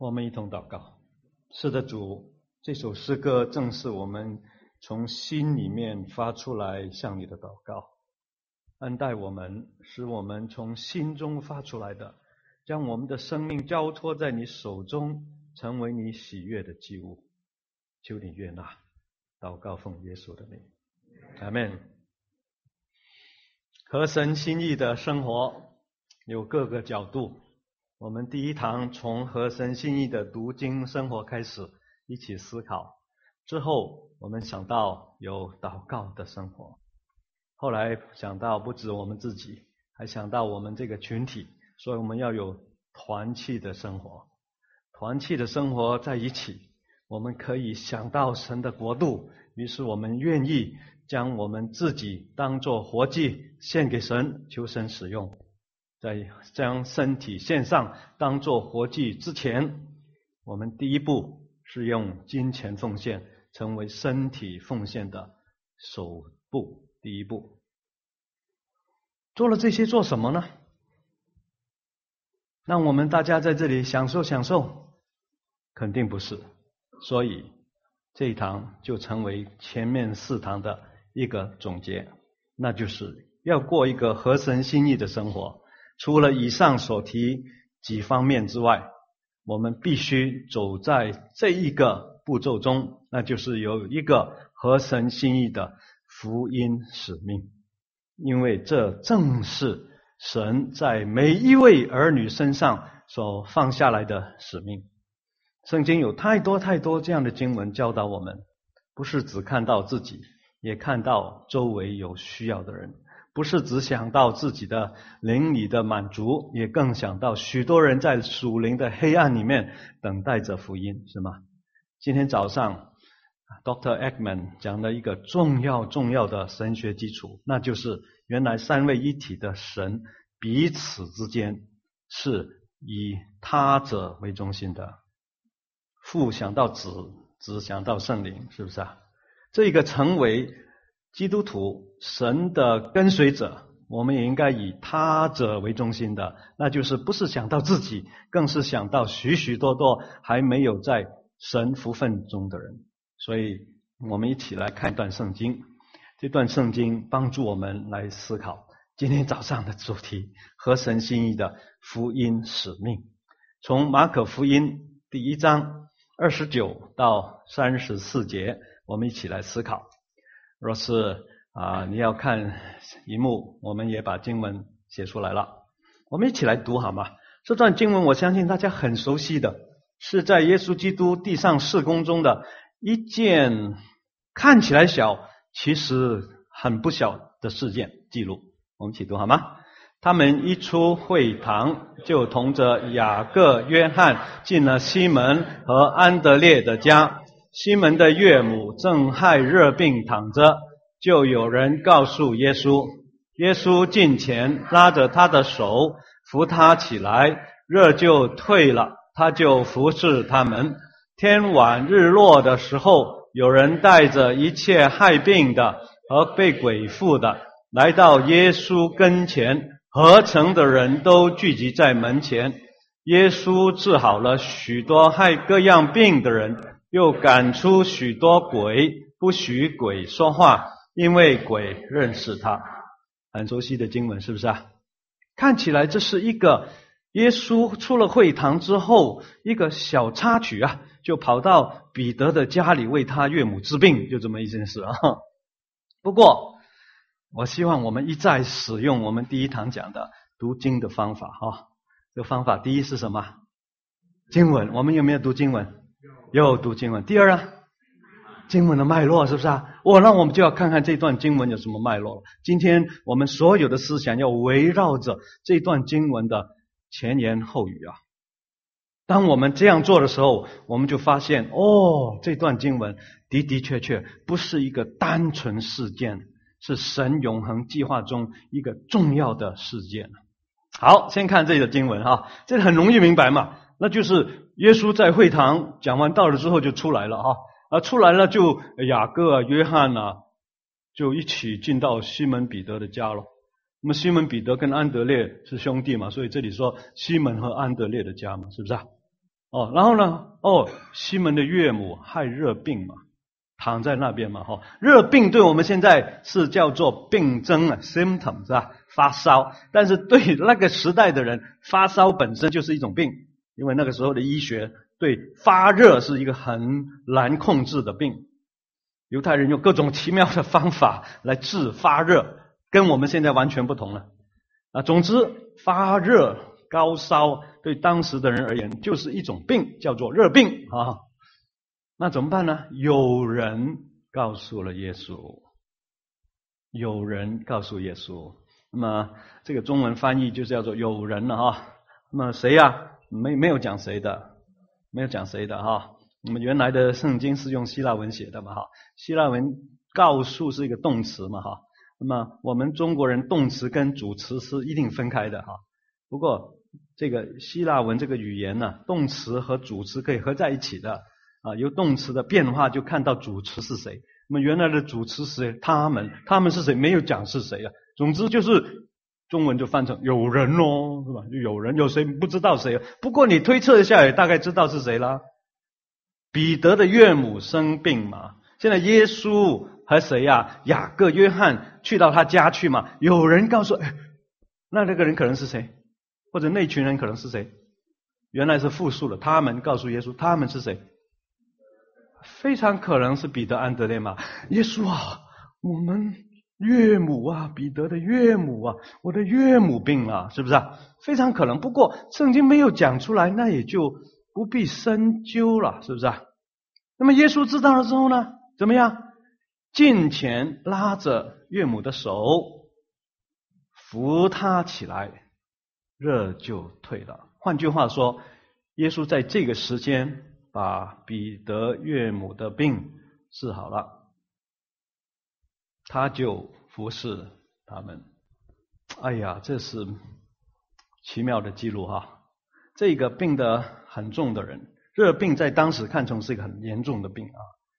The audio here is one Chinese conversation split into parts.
我们一同祷告。是的，主，这首诗歌正是我们从心里面发出来向你的祷告。恩待我们，使我们从心中发出来的，将我们的生命交托在你手中，成为你喜悦的祭物。求你悦纳。祷告奉耶稣的名，阿们。合神心意的生活有各个角度，我们第一堂从合神心意的读经生活开始一起思考，之后我们想到有祷告的生活，后来想到不止我们自己，还想到我们这个群体，所以我们要有团契的生活。团契的生活在一起，我们可以想到神的国度，于是我们愿意将我们自己当作活祭献给神，求神使用。在将身体献上当作活祭之前，我们第一步是用金钱奉献，成为身体奉献的首步，第一步。做了这些做什么呢？让我们大家在这里享受享受？肯定不是。所以这一堂就成为前面4堂的一个总结，那就是要过一个合神心意的生活。除了以上所提几方面之外，我们必须走在这一个步骤中，那就是有一个合神心意的福音使命。因为这正是神在每一位儿女身上所放下来的使命。圣经有太多这样的经文教导我们，不是只看到自己，也看到周围有需要的人，不是只想到自己的灵里的满足，也更想到许多人在属灵的黑暗里面等待着福音，是吗？今天早上 Dr. Eggman 讲了一个重要的神学基础，那就是原来三位一体的神彼此之间是以他者为中心的。父想到子，子想到圣灵，是不是啊？这个成为基督徒神的跟随者，我们也应该以他者为中心的，那就是不是想到自己，更是想到许许多多还没有在神福分中的人。所以我们一起来看一段圣经，这段圣经帮助我们来思考今天早上的主题，合神心意的福音使命。从马可福音第1章29到34节，我们一起来思考。若是你要看荧幕，我们也把经文写出来了，我们一起来读好吗？这段经文我相信大家很熟悉的，是在耶稣基督地上事工中的一件看起来小，其实很不小的事件记录。我们一起读好吗？他们一出会堂，就同着雅各、约翰进了西门和安德烈的家。西门的岳母正害热病躺着，就有人告诉耶稣。耶稣近前拉着他的手，扶他起来，热就退了，他就服侍他们。天晚日落的时候，有人带着一切害病的和被鬼附的来到耶稣跟前，合城的人都聚集在门前。耶稣治好了许多害各样病的人，又赶出许多鬼，不许鬼说话，因为鬼认识他。很熟悉的经文，是不是啊？看起来这是一个耶稣出了会堂之后一个小插曲啊，就跑到彼得的家里为他岳母治病，就这么一件事啊。不过我希望我们一再使用我们第一堂讲的读经的方法哈。这个方法第一是什么？经文。我们有没有读经文？有读经文。第二啊，经文的脉络，是不是啊？那我们就要看看这段经文有什么脉络。今天我们所有的思想要围绕着这段经文的前言后语啊。当我们这样做的时候，我们就发现这段经文的确不是一个单纯事件，是神永恒计划中一个重要的事件。好，先看这里的经文哈，这很容易明白嘛，那就是耶稣在会堂讲完道了之后就出来了哈，出来了就雅各约翰就一起进到西门彼得的家了。那么西门彼得跟安德烈是兄弟嘛，所以这里说西门和安德烈的家嘛，是不是啊？ 然后呢，西门的岳母害热病嘛，躺在那边嘛，热病对我们现在是叫做病症啊 ，symptom 是吧？发烧，但是对那个时代的人，发烧本身就是一种病，因为那个时候的医学对发热是一个很难控制的病。犹太人用各种奇妙的方法来治发热，跟我们现在完全不同了。总之，发热、高烧对当时的人而言就是一种病，叫做热病啊。那怎么办呢？有人告诉了耶稣，有人告诉耶稣。那么这个中文翻译就叫做有人了啊。那么谁呀？没有讲谁的，没有讲谁的哈。那么原来的圣经是用希腊文写的嘛哈，希腊文告诉是一个动词嘛哈。那么我们中国人动词跟主词是一定分开的哈。不过这个希腊文这个语言呢，动词和主词可以合在一起的啊。由动词的变化就看到主词是谁。那么原来的主词是他们是谁？没有讲是谁啊。总之就是中文就翻成有人咯，是吧？就有人，有谁不知道谁？不过你推测一下，也大概知道是谁啦。彼得的岳母生病嘛，现在耶稣和谁呀？雅各、约翰去到他家去嘛。有人告诉，那个人可能是谁？或者那群人可能是谁？原来是复数了，他们告诉耶稣，他们是谁？非常可能是彼得、安德烈嘛。耶稣啊，我们岳母啊，彼得的岳母啊，我的岳母病了，是不是啊？非常可能。不过圣经没有讲出来，那也就不必深究了，是不是啊？那么耶稣知道了之后呢，怎么样？近前拉着岳母的手，扶她起来，热就退了。换句话说，耶稣在这个时间把彼得岳母的病治好了，他就服侍他们。哎呀，这是奇妙的记录哈！这个病得很重的人，热病在当时看成是一个很严重的病啊。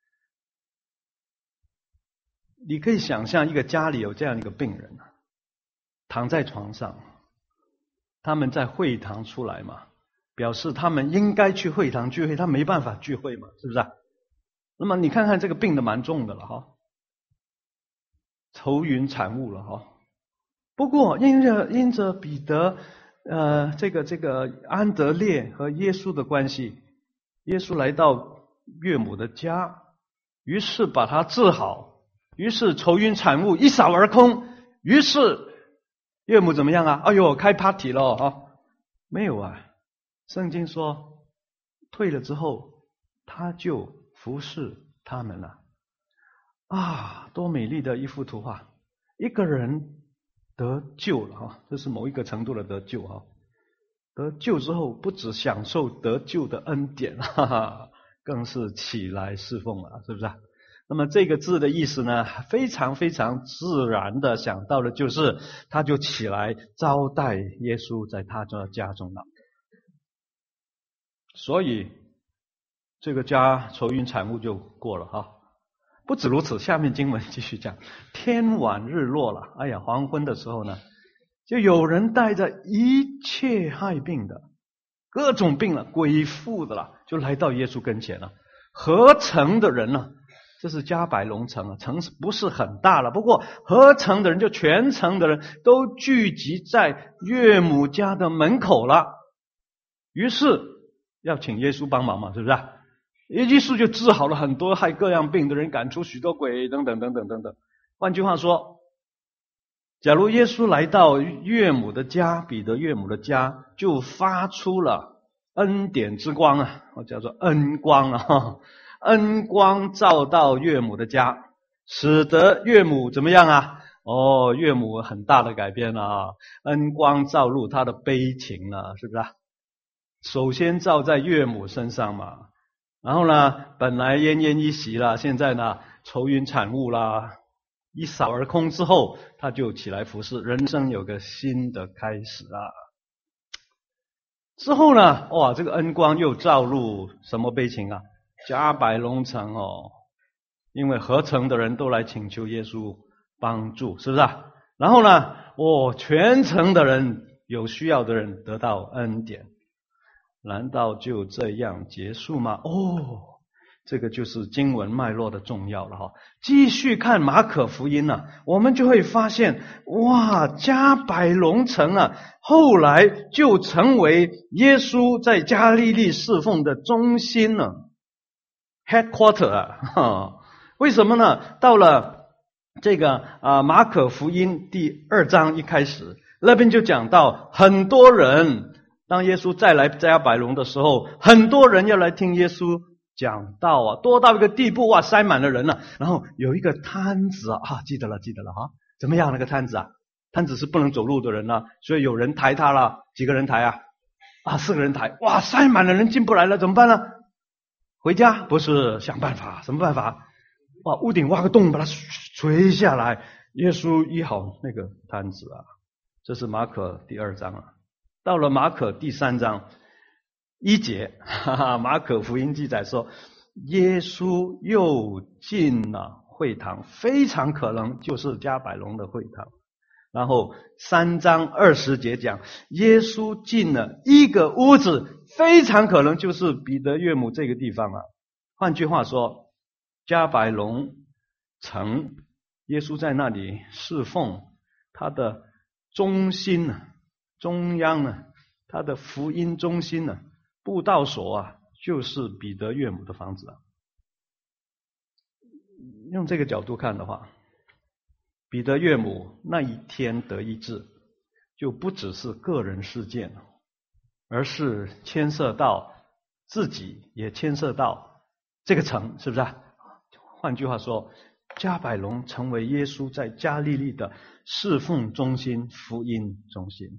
你可以想象一个家里有这样一个病人，躺在床上，他们在会堂出来嘛，表示他们应该去会堂聚会，他没办法聚会嘛，是不是啊？那么你看看这个病得蛮重的了哈，愁云惨雾了哈。不过因着彼得这个安德烈和耶稣的关系，耶稣来到岳母的家，于是把他治好，于是愁云惨雾一扫而空，于是岳母怎么样啊？哎呦，开 party 了啊？没有啊，圣经说退了之后他就服侍他们了啊！多美丽的一幅图画！一个人得救了哈，这是某一个程度的得救哈。得救之后，不只享受得救的恩典，哈哈，更是起来侍奉了，是不是？那么这个字的意思呢，非常非常自然的想到的就是，他就起来招待耶稣在他的家中了。所以这个家愁云惨雾就过了哈。不止如此，下面经文继续讲，天晚日落了，哎呀，黄昏的时候呢，就有人带着一切害病的，各种病了，鬼附的了，就来到耶稣跟前了。合城的人呢，这是加百隆城啊，城不是很大了，不过合城的人就全城的人都聚集在岳母家的门口了，于是要请耶稣帮忙嘛，是不是？耶稣就治好了很多害各样病的人，赶出许多鬼等等等等等等。换句话说，假如耶稣来到岳母的家，彼得岳母的家，就发出了恩典之光啊，叫做恩光啊，恩光照到岳母的家，使得岳母怎么样啊？岳母很大的改变了啊，恩光照入他的悲情了，是不是？首先照在岳母身上嘛，然后呢，本来奄奄一息了，现在呢愁云惨雾啦，一扫而空之后，他就起来服侍，人生有个新的开始啊。之后呢，这个恩光又照入什么悲情啊？加百隆城因为合城的人都来请求耶稣帮助，是不是啊？然后呢，全城的人，有需要的人得到恩典。 难道就这样结束吗？这个就是经文脉络的重要了哈。继续看马可福音呢，我们就会发现，哇，加百隆城啊，后来就成为耶稣在加利利侍奉的中心了 ，headquarter 啊。为什么呢？到了这个马可福音第2章一开始，那边就讲到很多人，当耶稣再来加百隆的时候，很多人要来听耶稣讲道啊，多到一个地步，哇，塞满了人了。然后有一个摊子记得了哈，怎么样那个摊子啊？摊子是不能走路的人啊，所以有人抬他了，几个人抬啊？4个人抬，哇，塞满了人进不来了，怎么办呢？回家？不是，想办法，什么办法？哇，屋顶挖个洞把它垂下来，耶稣医好那个摊子啊。这是马可第2章啊。到了马可第3章1节，马可福音记载说，耶稣又进了会堂，非常可能就是加百隆的会堂。然后3章20节讲，耶稣进了一个屋子，非常可能就是彼得岳母这个地方啊。换句话说，加百隆城，耶稣在那里侍奉，他的中心呢，中央呢，他的福音中心呢，布道所啊，就是彼得岳母的房子啊。用这个角度看的话，彼得岳母那一天得医治，就不只是个人事件，而是牵涉到自己，也牵涉到这个城，是不是啊？换句话说，加百隆成为耶稣在加利利的侍奉中心、福音中心。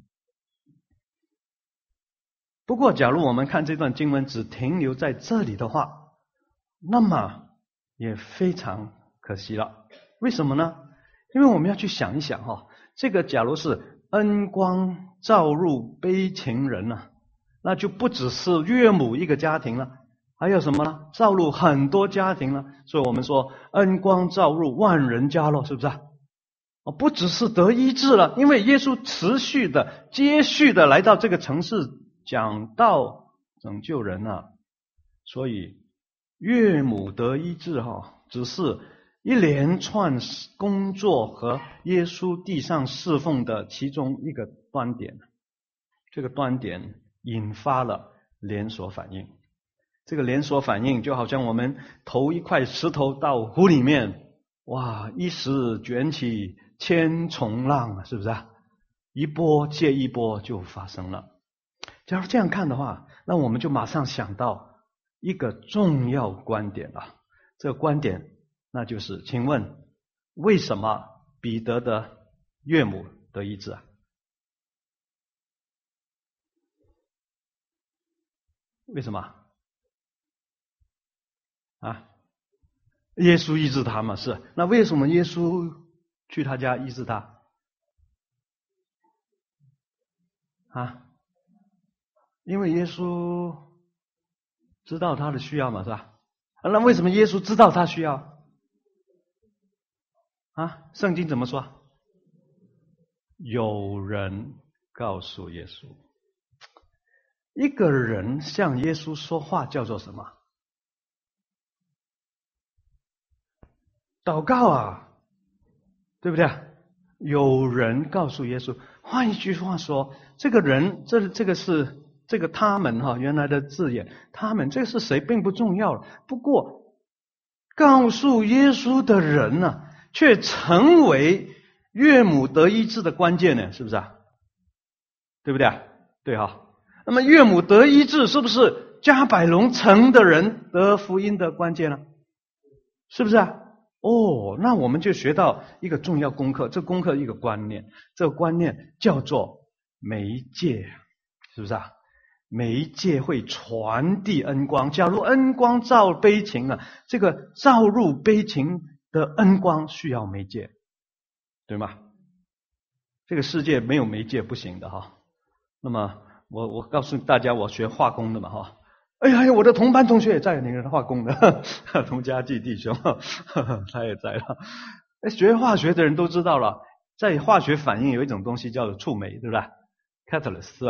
不过假如我们看这段经文只停留在这里的话，那么也非常可惜了。为什么呢？因为我们要去想一想这个假如是恩光照入悲情人啊，那就不只是岳母一个家庭了，还有什么呢？照入很多家庭了。所以我们说恩光照入万人家了，是不是啊？不只是得医治了，因为耶稣持续的接续的来到这个城市讲道拯救人啊，所以岳母得医治只是一连串工作和耶稣地上侍奉的其中一个端点。这个端点引发了连锁反应。这个连锁反应就好像我们投一块石头到湖里面，哇，一时卷起千重浪，是不是啊？一波接一波就发生了。假如这样看的话，那我们就马上想到一个重要观点了。这个观点那就是，请问为什么彼得的岳母得医治啊？为什么啊？耶稣医治他嘛，是。那为什么耶稣去他家医治他啊？因为耶稣知道他的需要嘛，是吧？那为什么耶稣知道他需要啊？圣经怎么说？有人告诉耶稣。一个人向耶稣说话叫做什么？祷告啊，对不对？有人告诉耶稣。换一句话说，这个人，这个是这个他们原来的字眼，他们这个是谁并不重要了。不过告诉耶稣的人呢，却成为岳母得医治的关键呢，是不是啊？对不对？对哈。那么岳母得医治是不是加百隆城的人得福音的关键呢？是不是啊？那我们就学到一个重要功课，这功课一个观念，这个观念叫做媒介，是不是啊？媒介会传递恩光。假如恩光照悲情啊，这个照入悲情的恩光需要媒介，对吗？这个世界没有媒介不行的哈。那么我告诉大家，我学化工的嘛哈。哎呀，我的同班同学也在，那个化工的同家继弟兄，他也在了。学化学的人都知道了，在化学反应有一种东西叫做触媒，对不对？ catalyst 是吧？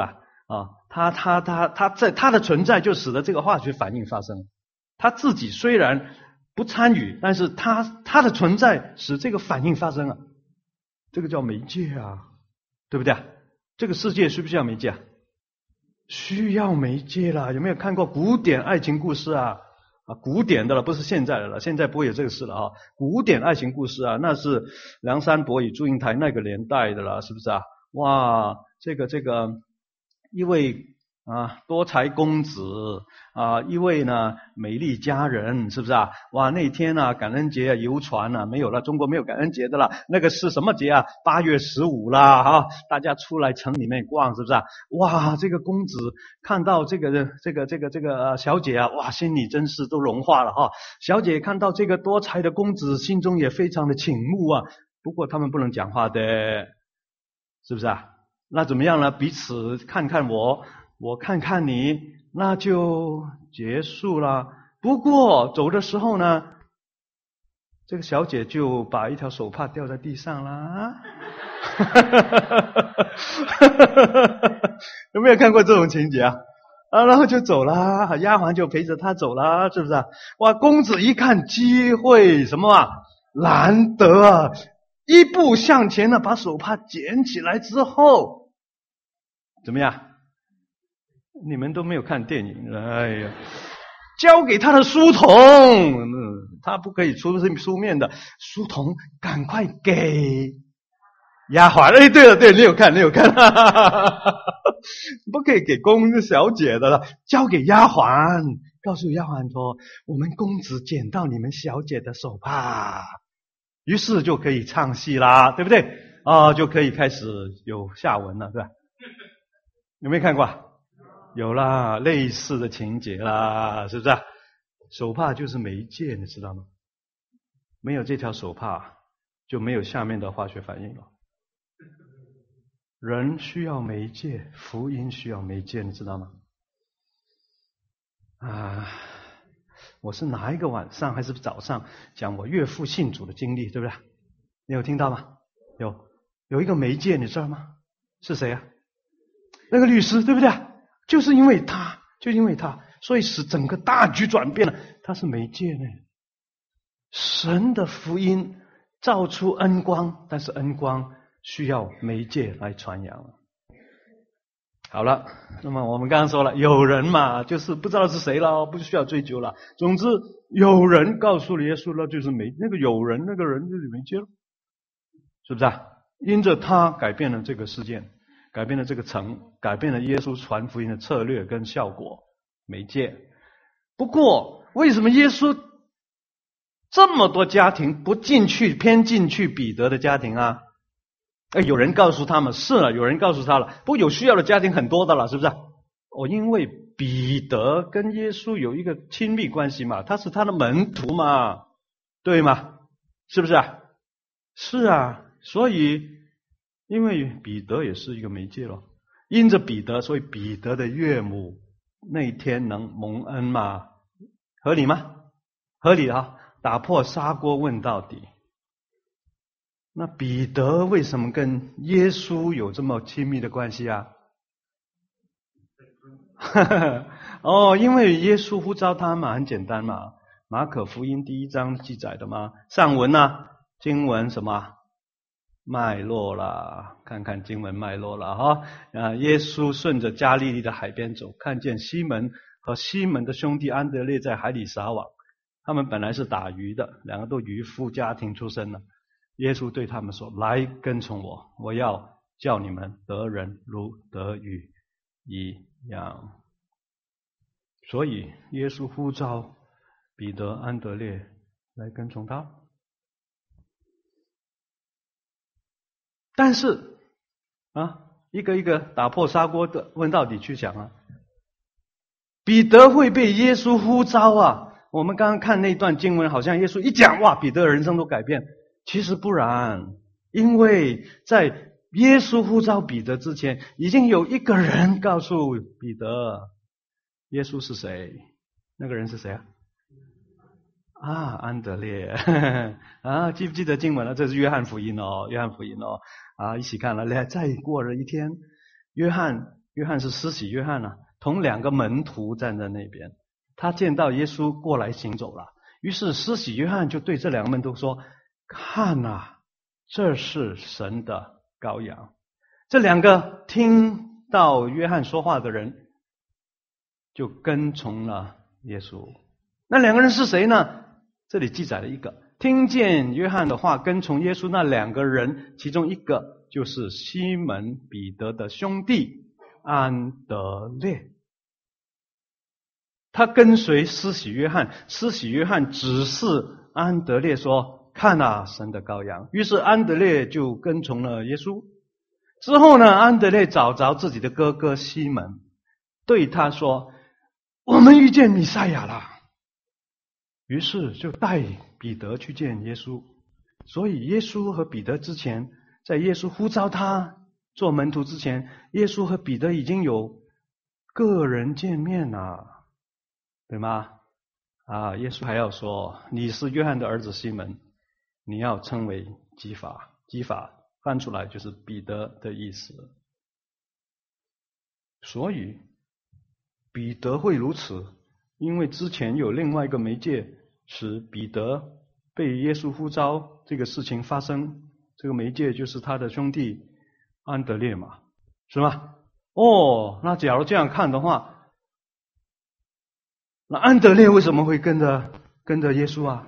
啊，他的存在就使得这个化学反应发生。他自己虽然不参与，但是他的存在使这个反应发生啊，这个叫媒介啊，对不对？这个世界需不需要媒介啊？需要媒介啦。有没有看过古典爱情故事啊？古典的了，不是现在的了，现在不会有这个事了啊。古典爱情故事啊，那是梁山伯与祝英台那个年代的了，是不是啊？哇，这个一位多才公子一位呢美丽佳人，是不是啊？哇，那天感恩节游船没有了，中国没有感恩节的了，那个是什么节啊？8月15啦大家出来城里面逛，是不是啊？哇，这个公子看到这个小姐啊，哇，心里真是都融化了小姐看到这个多才的公子，心中也非常的倾慕啊。不过他们不能讲话的，是不是啊？那怎么样呢？彼此看看我看看你，那就结束了。不过走的时候呢，这个小姐就把一条手帕掉在地上啦。有没有看过这种情节啊？然后就走啦，丫鬟就陪着他走啦，是不是啊？哇，公子一看机会什么难得一步向前呢，把手帕捡起来之后，怎么样？你们都没有看电影，哎呀，交给他的书童，他不可以出书面的，书童赶快给丫鬟。哎，对了，你有看，不可以给公小姐的了，交给丫鬟，告诉丫鬟说，我们公子捡到你们小姐的手帕，于是就可以唱戏啦，对不对？就可以开始有下文了，对吧？有没有看过？有啦，类似的情节啦，是不是？手帕就是媒介，你知道吗？没有这条手帕，就没有下面的化学反应了。人需要媒介，福音需要媒介，你知道吗？我是哪一个晚上还是早上讲我岳父信主的经历，对不对？你有听到吗？有一个媒介，你知道吗？是谁啊？那个律师，对不对？就是因为他，所以使整个大局转变了。他是媒介呢，神的福音照出恩光，但是恩光需要媒介来传扬。好了，那么我们刚刚说了，有人嘛，就是不知道是谁了，不需要追究了。总之，有人告诉了耶稣了，就是那个有人，那个人就是媒介了，是不是啊？因着他改变了这个事件，改变了这个城，改变了耶稣传福音的策略跟效果，媒介。不过，为什么耶稣这么多家庭不进去，偏进去彼得的家庭啊？有人告诉他们是了，有人告诉他了，不过有需要的家庭很多的了，是不是？因为彼得跟耶稣有一个亲密关系嘛，他是他的门徒嘛，对吗？是不是啊？是啊，所以因为彼得也是一个媒介了，因着彼得，所以彼得的岳母那一天能蒙恩嘛？合理吗？合理啊！打破砂锅问到底。那彼得为什么跟耶稣有这么亲密的关系啊？因为耶稣呼召他嘛，很简单嘛，马可福音第1章记载的嘛。上文经文什么脉络啦，看看经文脉络啦耶稣顺着加利利的海边走，看见西门和西门的兄弟安德烈在海里撒网，他们本来是打鱼的，两个都渔夫家庭出身的。耶稣对他们说，来跟从我，我要叫你们得人如得鱼一样。所以耶稣呼召彼得、安德烈来跟从他。但是一个一个打破砂锅的问到底去讲彼得会被耶稣呼召我们刚刚看那段经文，好像耶稣一讲，哇，彼得的人生都改变。其实不然，因为在耶稣呼召彼得之前，已经有一个人告诉彼得，耶稣是谁？那个人是谁安德烈记不记得经文了？这是约翰福音约翰福音一起看了。再过了一天，约翰约翰是施洗约翰啊，同2个门徒站在那边，他见到耶稣过来行走了，于是施洗约翰就对这2个门徒说：看啊，这是神的羔羊。这2个听到约翰说话的人就跟从了耶稣。那2个人是谁呢？这里记载了一个听见约翰的话跟从耶稣那2个人，其中一个就是西门彼得的兄弟安德烈。他跟随施洗约翰，施洗约翰指示安德烈说：看啊，神的羔羊。于是安德烈就跟从了耶稣。之后呢，安德烈找着自己的哥哥西门，对他说：我们遇见弥赛亚了。于是就带彼得去见耶稣。所以耶稣和彼得之前，在耶稣呼召他做门徒之前，耶稣和彼得已经有个人见面了，对吗？耶稣还要说：你是约翰的儿子西门，你要称为基法。基法翻出来就是彼得的意思。所以彼得会如此，因为之前有另外一个媒介使彼得被耶稣呼召这个事情发生，这个媒介就是他的兄弟安德烈嘛，是吗？那假如这样看的话，那安德烈为什么会跟着耶稣啊？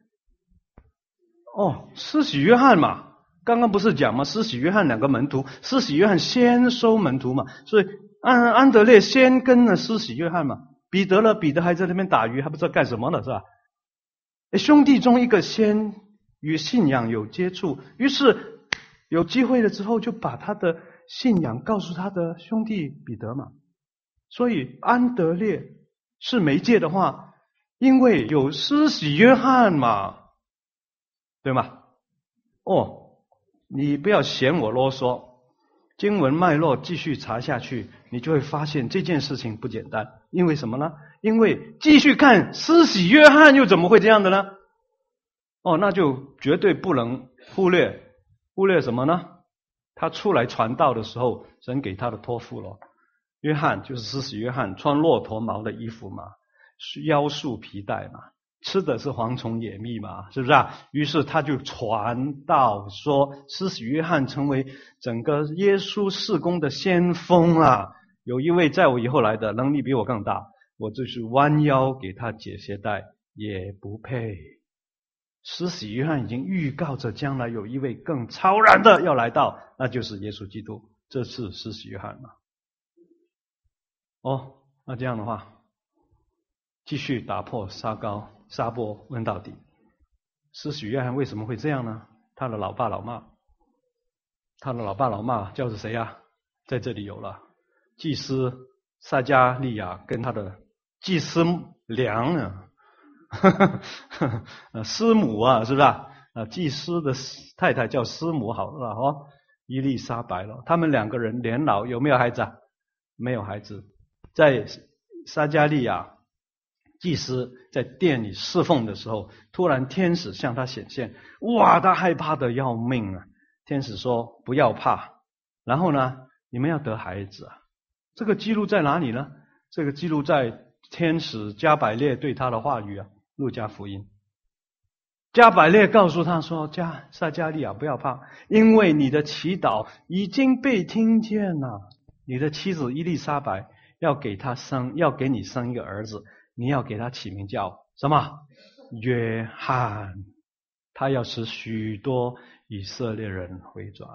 施洗约翰嘛，刚刚不是讲吗？施洗约翰2个门徒，施洗约翰先收门徒嘛，所以安德烈先跟了施洗约翰嘛。彼得呢？彼得还在那边打鱼，还不知道干什么了，是吧？兄弟中一个先与信仰有接触，于是有机会了之后就把他的信仰告诉他的兄弟彼得嘛。所以安德烈是媒介的话，因为有施洗约翰嘛，对吗？你不要嫌我啰嗦，经文脉络继续查下去，你就会发现这件事情不简单。因为什么呢？因为继续看施洗约翰又怎么会这样的呢？那就绝对不能忽略什么呢？他出来传道的时候，神给他的托付了。约翰就是施洗约翰，穿骆驼毛的衣服嘛，腰束皮带嘛，吃的是蝗虫野蜜嘛，是不是啊？于是他就传道说，施洗约翰成为整个耶稣事工的先锋啊！有一位在我以后来的，能力比我更大，我就是弯腰给他解鞋带也不配。施洗约翰已经预告着将来有一位更超然的要来到，那就是耶稣基督。这是施洗约翰嘛？那这样的话，继续打破砂锅问到底。施洗约翰为什么会这样呢？他的老爸老妈叫是谁啊？在这里有了祭司撒加利亚跟他的祭司娘师母啊，是不是啊？祭司的太太叫师母好了伊丽莎白了。他们2个人年老，有没有孩子啊？没有孩子。在撒加利亚祭司在殿里侍奉的时候，突然天使向他显现，他害怕的要命啊！天使说不要怕，然后呢，你们要得孩子啊！这个记录在哪里呢？这个记录在天使加百列对他的话语啊，路加福音。加百列告诉他说，撒加利亚不要怕，因为你的祈祷已经被听见了，你的妻子伊丽莎白要给你生一个儿子，你要给他起名叫什么？约翰。他要使许多以色列人回转。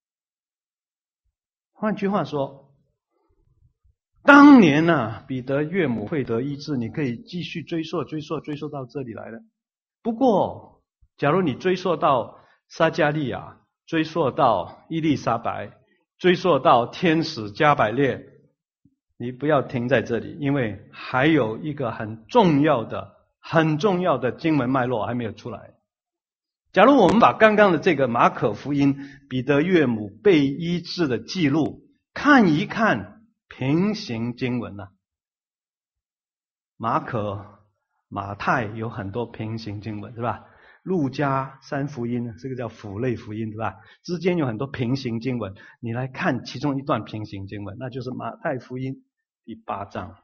换句话说，当年彼得岳母会得医治，你可以继续追溯到这里来了。不过假如你追溯到撒加利亚，追溯到伊丽莎白，追溯到天使加百列，你不要停在这里，因为还有一个很重要的经文脉络还没有出来。假如我们把刚刚的这个马可福音彼得岳母被医治的记录看一看平行经文马可、马太有很多平行经文，是吧？ 路加三福音，这个叫辅类福音，对吧？之间有很多平行经文，你来看其中一段平行经文，那就是马太福音第8章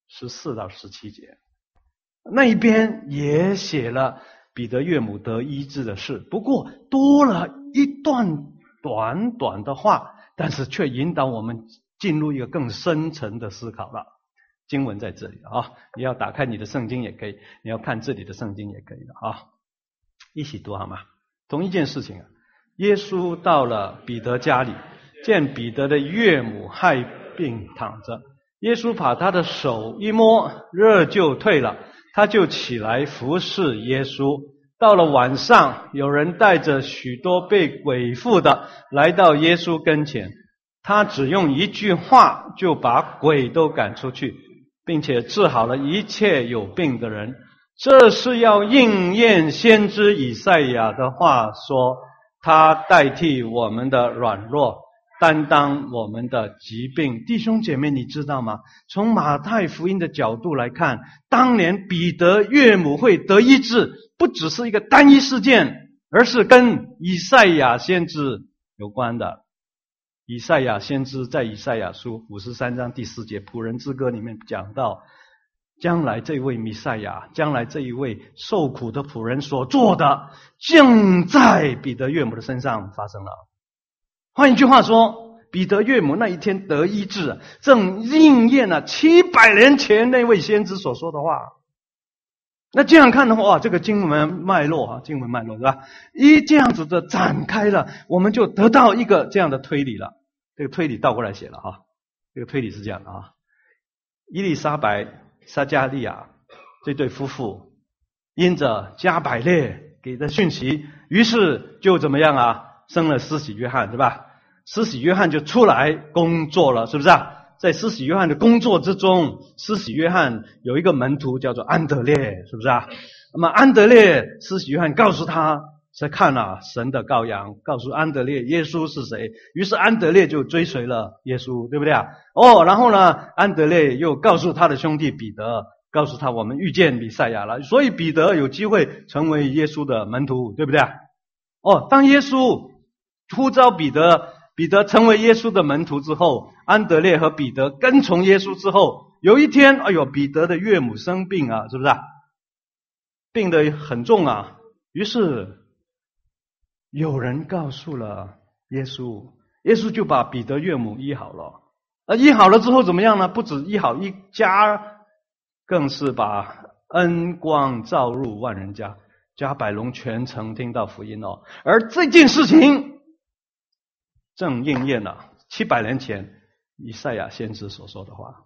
14到17节。那一边也写了彼得岳母得医治的事，不过多了一段短短的话，但是却引导我们进入一个更深层的思考了。经文在这里啊，你要打开你的圣经也可以，你要看这里的圣经也可以的啊。一起读好吗？同一件事情啊，耶稣到了彼得家里，见彼得的岳母害病躺着，耶稣把他的手一摸，热就退了，他就起来服侍耶稣。到了晚上，有人带着许多被鬼附的来到耶稣跟前，他只用一句话就把鬼都赶出去，并且治好了一切有病的人。这是要应验先知以赛亚的话说，他代替我们的软弱，担当我们的疾病。弟兄姐妹，你知道吗？从马太福音的角度来看，当年彼得岳母会得医治，不只是一个单一事件，而是跟以赛亚先知有关的。以赛亚先知在以赛亚书53章第4节仆人之歌里面讲到，将来这位弥赛亚，将来这一位受苦的仆人所做的，正在彼得岳母的身上发生了。换一句话说，彼得岳母那一天得医治，正应验了700年前那位先知所说的话。那这样看的话，哇，这个经文脉络对吧？一这样子的展开了，我们就得到一个这样的推理了。这个推理倒过来写了哈，这个推理是这样的啊：伊丽莎白、撒加利亚这对夫妇，因着加百列给的讯息，于是就怎么样啊？生了施洗约翰，对吧？施洗约翰就出来工作了，是不是啊？在施洗约翰的工作之中，施洗约翰有一个门徒叫做安德烈，是不是啊？那么安德烈，施洗约翰告诉他，在看了神的羔羊，告诉安德烈耶稣是谁，于是安德烈就追随了耶稣，对不对啊？然后呢，安德烈又告诉他的兄弟彼得，告诉他我们遇见弥赛亚了，所以彼得有机会成为耶稣的门徒，对不对啊？当耶稣呼召彼得成为耶稣的门徒之后，安德烈和彼得跟从耶稣之后，有一天，彼得的岳母生病啊，是不是啊？病得很重啊，于是有人告诉了耶稣，耶稣就把彼得岳母医好了。医好了之后怎么样呢？不止医好一家，更是把恩光照入万人家，加百隆全城听到福音哦。而这件事情正应验了700年前以赛亚先知所说的话。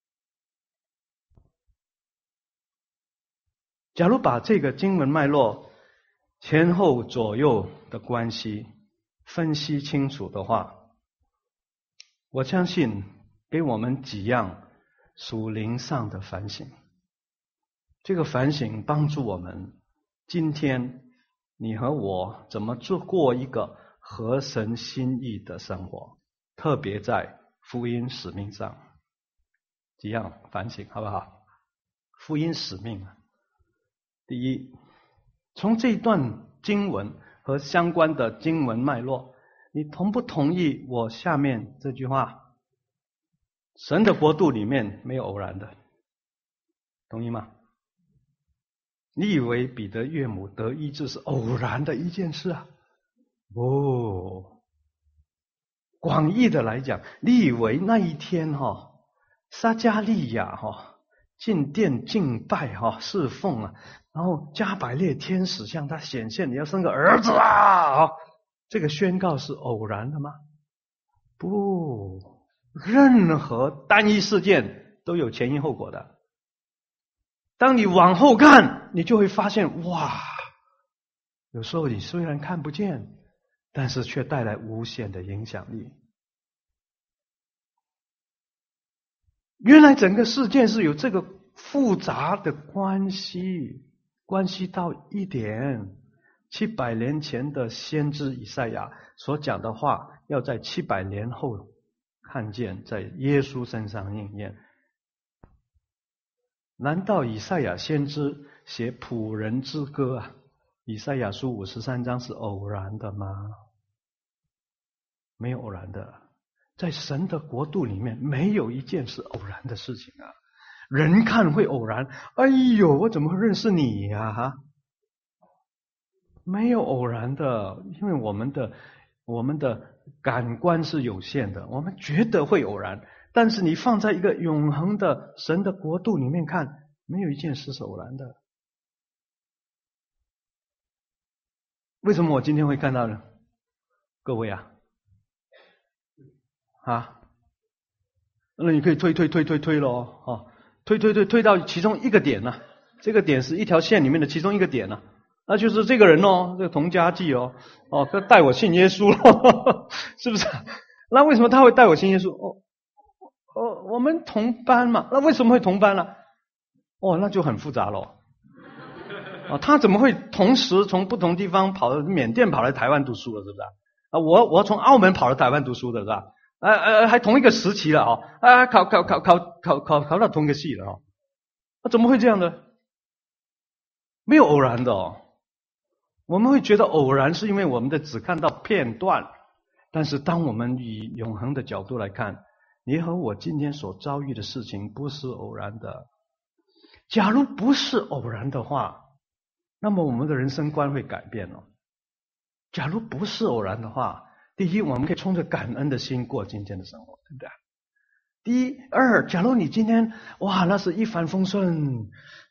假如把这个经文脉络前后左右的关系分析清楚的话，我相信给我们几样属灵上的反省。这个反省帮助我们今天你和我怎么过一个合神心意的生活，特别在福音使命上。几样反省好不好？福音使命，第一，从这一段经文和相关的经文脉络，你同不同意我下面这句话？神的国度里面没有偶然的，同意吗？你以为彼得岳母得医治是偶然的一件事啊？广义的来讲，你以为那一天撒加利亚进殿敬拜侍奉啊，然后加百列天使向他显现，你要生个儿子啊！这个宣告是偶然的吗？不，任何单一事件都有前因后果的。当你往后看，你就会发现，哇，有时候你虽然看不见，但是却带来无限的影响力。原来整个事件是有这个复杂的关系到一点，700年前的先知以赛亚所讲的话，要在700年后看见在耶稣身上应验。难道以赛亚先知写仆人之歌啊， 以赛亚书53章是偶然的吗？没有偶然的，在神的国度里面，没有一件是偶然的事情啊。人看会偶然，哎呦，我怎么会认识你呀？没有偶然的，因为我们的感官是有限的，我们觉得会偶然，但是你放在一个永恒的神的国度里面看，没有一件事是偶然的。为什么我今天会看到呢？各位啊，那你可以推咯，推到其中一个点呢，这个点是一条线里面的其中一个点呢，那就是这个人哦，这个童家记哦，带我信耶稣咯，是不是？那为什么他会带我信耶稣？我们同班嘛，那为什么会同班呢？那就很复杂咯。他怎么会同时从不同地方跑到缅甸跑来台湾读书了，是不是？我从澳门跑到台湾读书的是吧？还同一个时期了考到同一个系了怎么会这样呢？没有偶然的我们会觉得偶然是因为我们只看到片段，但是当我们以永恒的角度来看，你和我今天所遭遇的事情不是偶然的。假如不是偶然的话，那么我们的人生观会改变了。假如不是偶然的话，第一，我们可以冲着感恩的心过今天的生活，对不对？二，假如你今天那是一帆风顺，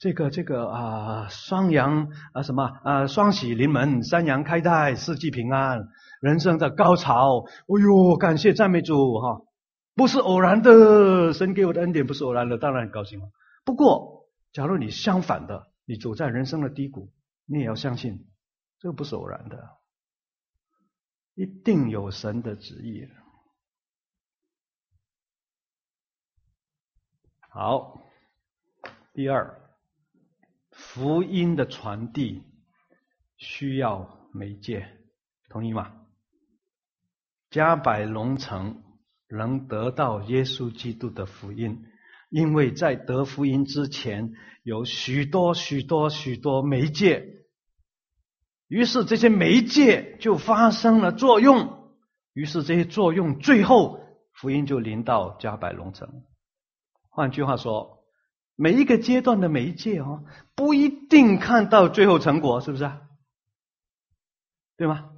双阳双喜临门，三阳开泰，四季平安，人生的高潮，感谢赞美主不是偶然的，神给我的恩典不是偶然的，当然很高兴了。不过假如你相反的，你走在人生的低谷，你也要相信这个不是偶然的，一定有神的旨意。好，第二，福音的传递需要媒介，同意吗？加百隆城能得到耶稣基督的福音，因为在得福音之前有许多媒介，于是这些媒介就发生了作用，于是这些作用最后福音就临到加百隆城。换句话说，每一个阶段的媒介不一定看到最后成果，是不是？对吗？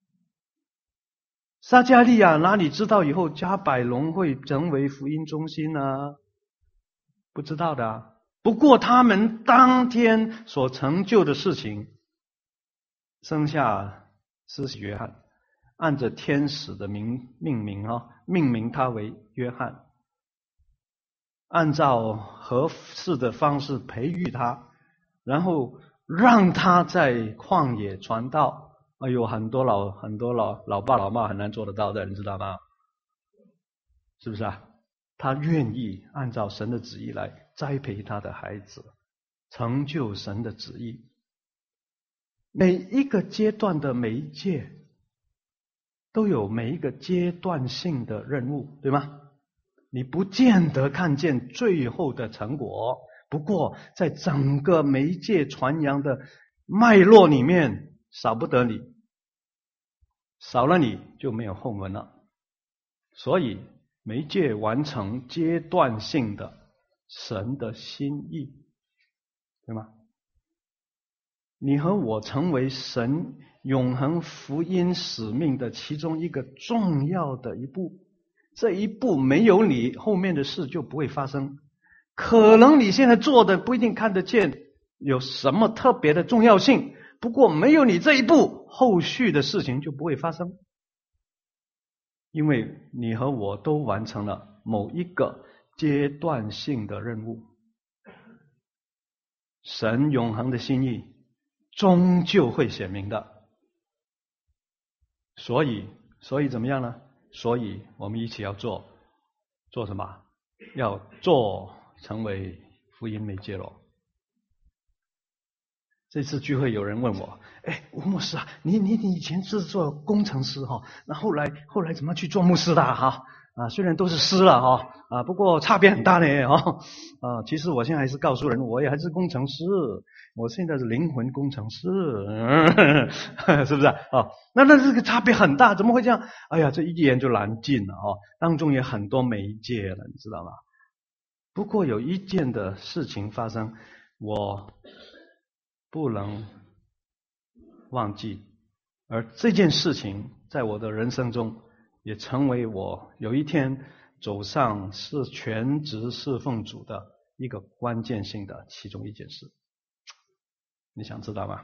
撒迦利亚哪里知道以后加百隆会成为福音中心呢？不知道的。不过他们当天所成就的事情，生下施洗约翰，按着天使的命名他为约翰，按照合适的方式培育他，然后让他在旷野传道。很多老爸老妈很难做得到的，你知道吗？是不是啊？他愿意按照神的旨意来栽培他的孩子，成就神的旨意。每一个阶段的媒介都有每一个阶段性的任务，对吗？你不见得看见最后的成果，不过在整个媒介传扬的脉络里面，少不得你，少了你就没有后门了。所以媒介完成阶段性的神的心意，对吗？你和我成为神永恒福音使命的其中一个重要的一步，这一步没有你，后面的事就不会发生。可能你现在做的不一定看得见有什么特别的重要性，不过没有你这一步，后续的事情就不会发生。因为你和我都完成了某一个阶段性的任务，神永恒的心意终究会显明的。所以怎么样呢？所以我们一起要做什么？要成为福音媒介咯。这次聚会有人问我，吴牧师啊，你以前是做工程师那后来怎么去做牧师的虽然都是师了哈不过差别很大呢其实我现在还是告诉人，我也还是工程师，我现在是灵魂工程师，是不是那这个差别很大，怎么会这样？哎呀，这一言就难尽了当中也很多媒介了，你知道吗？不过有一件的事情发生，我不能忘记，而这件事情在我的人生中也成为我有一天走上是全职侍奉主的一个关键性的其中一件事。你想知道吗？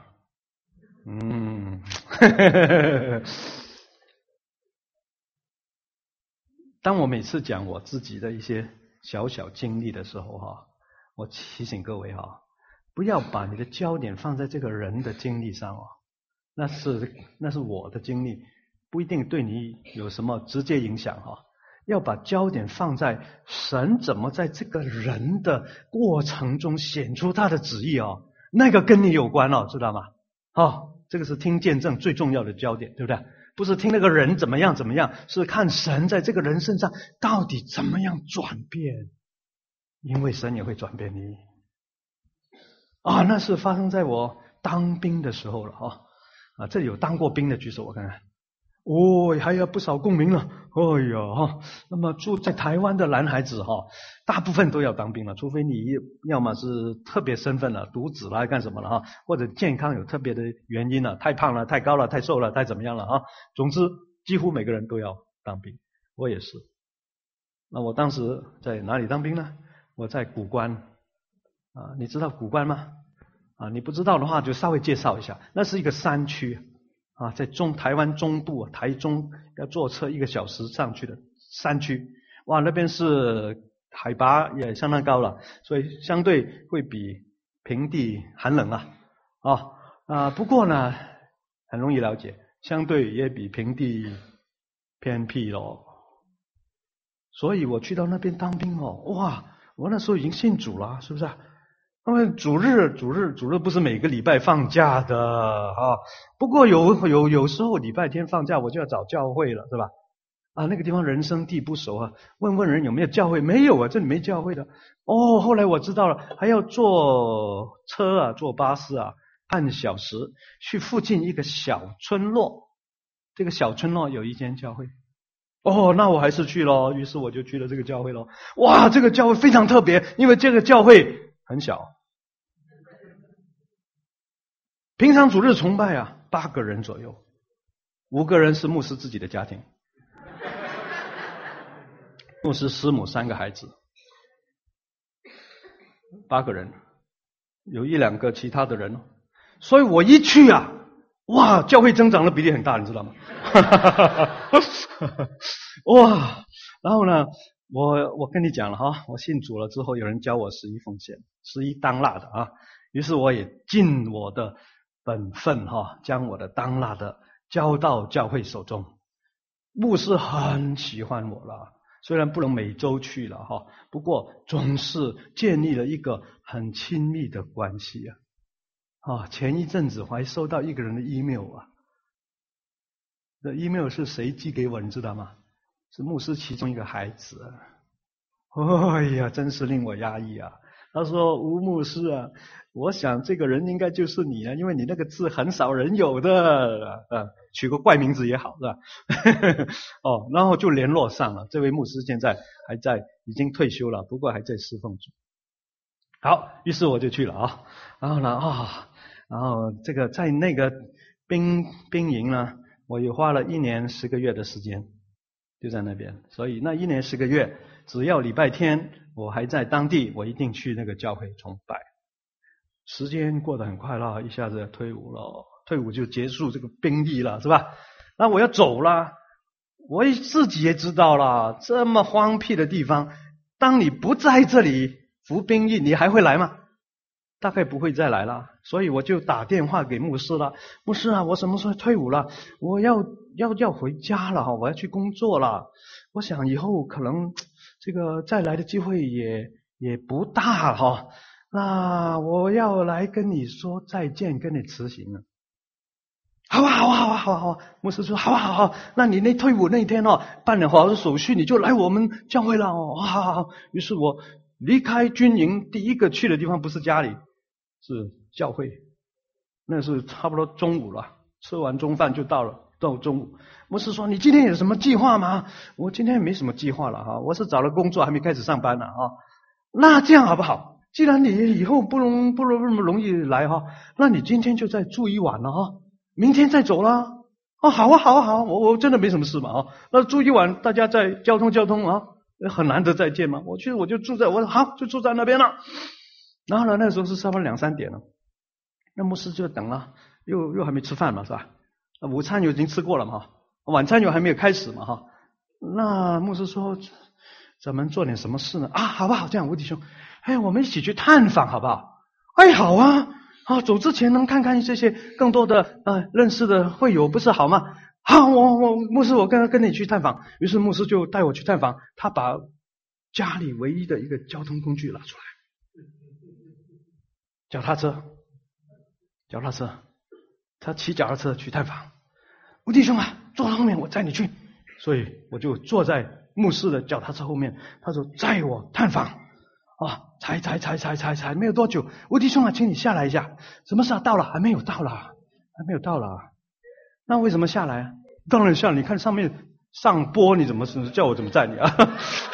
当我每次讲我自己的一些小小经历的时候我提醒各位不要把你的焦点放在这个人的经历上那是我的经历，不一定对你有什么直接影响要把焦点放在神怎么在这个人的过程中显出他的旨意那个跟你有关知道吗？这个是听见证最重要的焦点，对不对？不是听那个人怎么样怎么样，是看神在这个人身上到底怎么样转变，因为神也会转变你那是发生在我当兵的时候了这里有当过兵的举手我看看。还有不少共鸣了。那么住在台湾的男孩子大部分都要当兵了，除非你要么是特别身份了，独子了干什么了或者健康有特别的原因了，太胖了，太高了，太瘦了，太怎么样了总之几乎每个人都要当兵，我也是。那我当时在哪里当兵呢？我在古关你知道古关吗？你不知道的话就稍微介绍一下，那是一个山区在台湾中部台中，要坐车1个小时上去的山区。那边是海拔也相当高了，所以相对会比平地寒冷不过呢很容易了解，相对也比平地偏僻咯。所以我去到那边当兵我那时候已经信主了，是不是因为主日不是每个礼拜放假的不过有时候礼拜天放假我就要找教会了，是吧？那个地方人生地不熟问人有没有教会，没有这里没教会的。后来我知道了，还要坐车坐巴士半小时去附近一个小村落，这个小村落有一间教会。那我还是去咯，于是我就去了这个教会咯。这个教会非常特别，因为这个教会很小，平常主日崇拜8个人左右，5个人是牧师自己的家庭，牧师师母3个孩子，8个人，有1、2个其他的人所以我一去教会增长的比例很大，你知道吗？然后呢我跟你讲了我信主了之后，有人教我11奉献，11当纳的于是我也尽我的本分将我的当纳的交到教会手中。牧师很喜欢我了，虽然不能每周去了不过总是建立了一个很亲密的关系前一阵子我还收到一个人的 email 这 email 是谁寄给我你知道吗？是牧师其中一个孩子真是令我压抑他说吴牧师我想这个人应该就是你因为你那个字很少人有的取个怪名字也好，是吧？然后就联络上了，这位牧师现在还在，已经退休了，不过还在侍奉主。好，于是我就去了然后呢然后这个在那个兵营呢，我也花了1年10个月的时间，就在那边。所以那1年10个月，只要礼拜天我还在当地，我一定去那个教会崇拜。时间过得很快了，一下子退伍了，退伍就结束这个兵役了，是吧？那我要走了，我自己也知道了，这么荒僻的地方，当你不在这里服兵役，你还会来吗？大概不会再来了。所以我就打电话给牧师了，牧师我什么时候退伍了？我要回家了我要去工作了。我想以后可能这个再来的机会也不大那我要来跟你说再见，跟你辞行了。 好啊，好啊，好啊，好啊，好啊。牧师说好啊，好啊，好，那你退伍那天办了好的手续，你就来我们教会了哦。好好好。于是我离开军营，第一个去的地方不是家里，是教会。那是差不多中午了，吃完中饭就到了，到中午。牧师说：“你今天有什么计划吗？”我今天没什么计划了哈，我是找了工作，还没开始上班呢啊。那这样好不好？既然你以后不那么容易来哈，那你今天就再住一晚了哈，明天再走了。哦，好啊，好啊，好啊，我真的没什么事嘛啊。那住一晚，大家再交通啊，很难得再见嘛。我就住在就住在那边了。然后呢，那时候是差不多2、3点了。那牧师就等了，又还没吃饭嘛，是吧？午餐已经吃过了嘛，晚餐又还没有开始嘛，哈。那牧师说，咱们做点什么事呢？啊，好不好？这样，吴弟兄，我们一起去探访，好不好？好啊，走之前能看看这些更多的认识的会友，不是好吗？好，牧师，我跟你去探访。于是牧师就带我去探访，他把家里唯一的一个交通工具拿出来，脚踏车，他骑脚踏车去探访。吴弟兄啊，坐后面，我载你去。所以我就坐在牧师的脚踏车后面，他说载我探访。才没有多久，吴弟兄啊，请你下来一下。什么事啊？到了？还没有到啦。那为什么下来啊？当然下来，你看上面上坡，你怎么叫我怎么载你啊？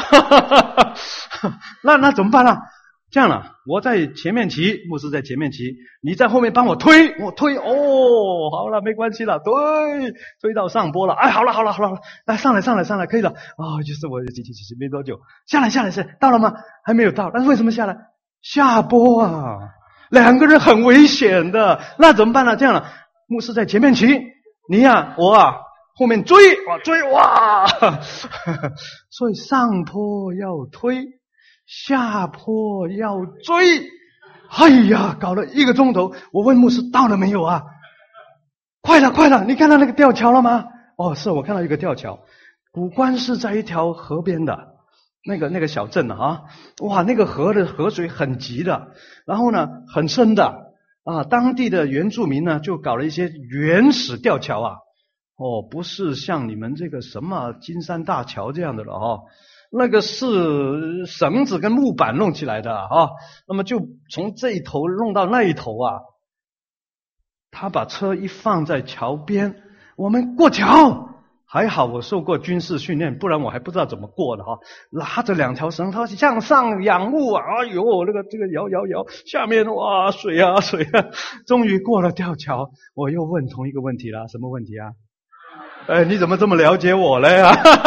那怎么办啊？这样了，我在前面骑，牧师在前面骑，你在后面帮我推。哦，好了，没关系了，推到上坡了。好了，来上来，可以了。就是我骑没多久，下来，到了吗？还没有到，但是为什么下来？下坡啊，2个人很危险的，那怎么办呢？这样了，牧师在前面骑，你呀，我后面追，哇！所以上坡要推，下坡要追。搞了1个钟头。我问牧师到了没有啊？快了，你看到那个吊桥了吗？是我看到一个吊桥。古关是在一条河边的那个小镇啊，哇，那个河的河水很急的，然后呢很深的当地的原住民呢就搞了一些原始吊桥啊。不是像你们这个什么金山大桥这样的了那个是绳子跟木板弄起来的那么就从这一头弄到那一头他把车一放在桥边，我们过桥。还好我受过军事训练，不然我还不知道怎么过的拉着2条绳，他向上仰慕那个这个摇，下面哇水啊，终于过了吊桥。我又问同一个问题了，什么问题啊？你怎么这么了解我嘞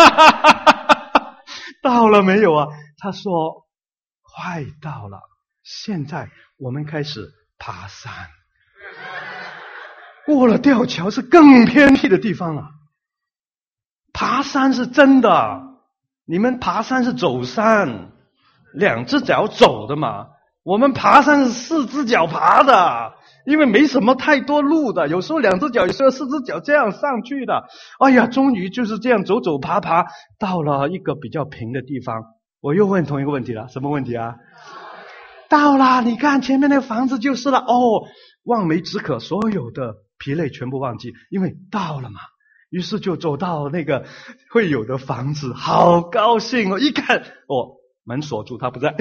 到了没有啊？他说快到了，现在我们开始爬山。过了吊桥是更偏僻的地方了。爬山是真的，你们爬山是走山，2只脚走的嘛，我们爬山是4只脚爬的，因为没什么太多路的，有时候2只脚，有时候4只脚这样上去的。终于就是这样走爬，到了一个比较平的地方。我又问同一个问题了，什么问题啊？到了，你看前面那个房子就是了。望梅止渴，所有的疲累全部忘记，因为到了嘛。于是就走到那个会有的房子，好高兴一看门锁住，他不在。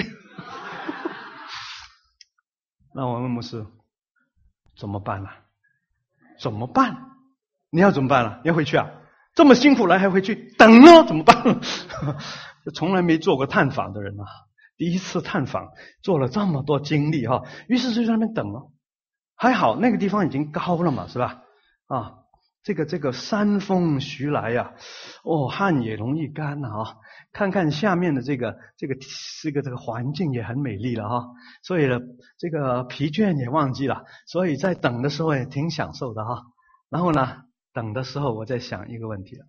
那我问牧师怎么办啊？怎么办？你要怎么办啊？你要回去啊？这么辛苦来还回去等呢？怎么办？从来没做过探访的人第一次探访，做了这么多经历于是就在那边等了。还好那个地方已经高了嘛，是吧？这个山风徐来汗也容易干看看下面的这个环境也很美丽了所以呢这个疲倦也忘记了，所以在等的时候也挺享受的然后呢等的时候我在想一个问题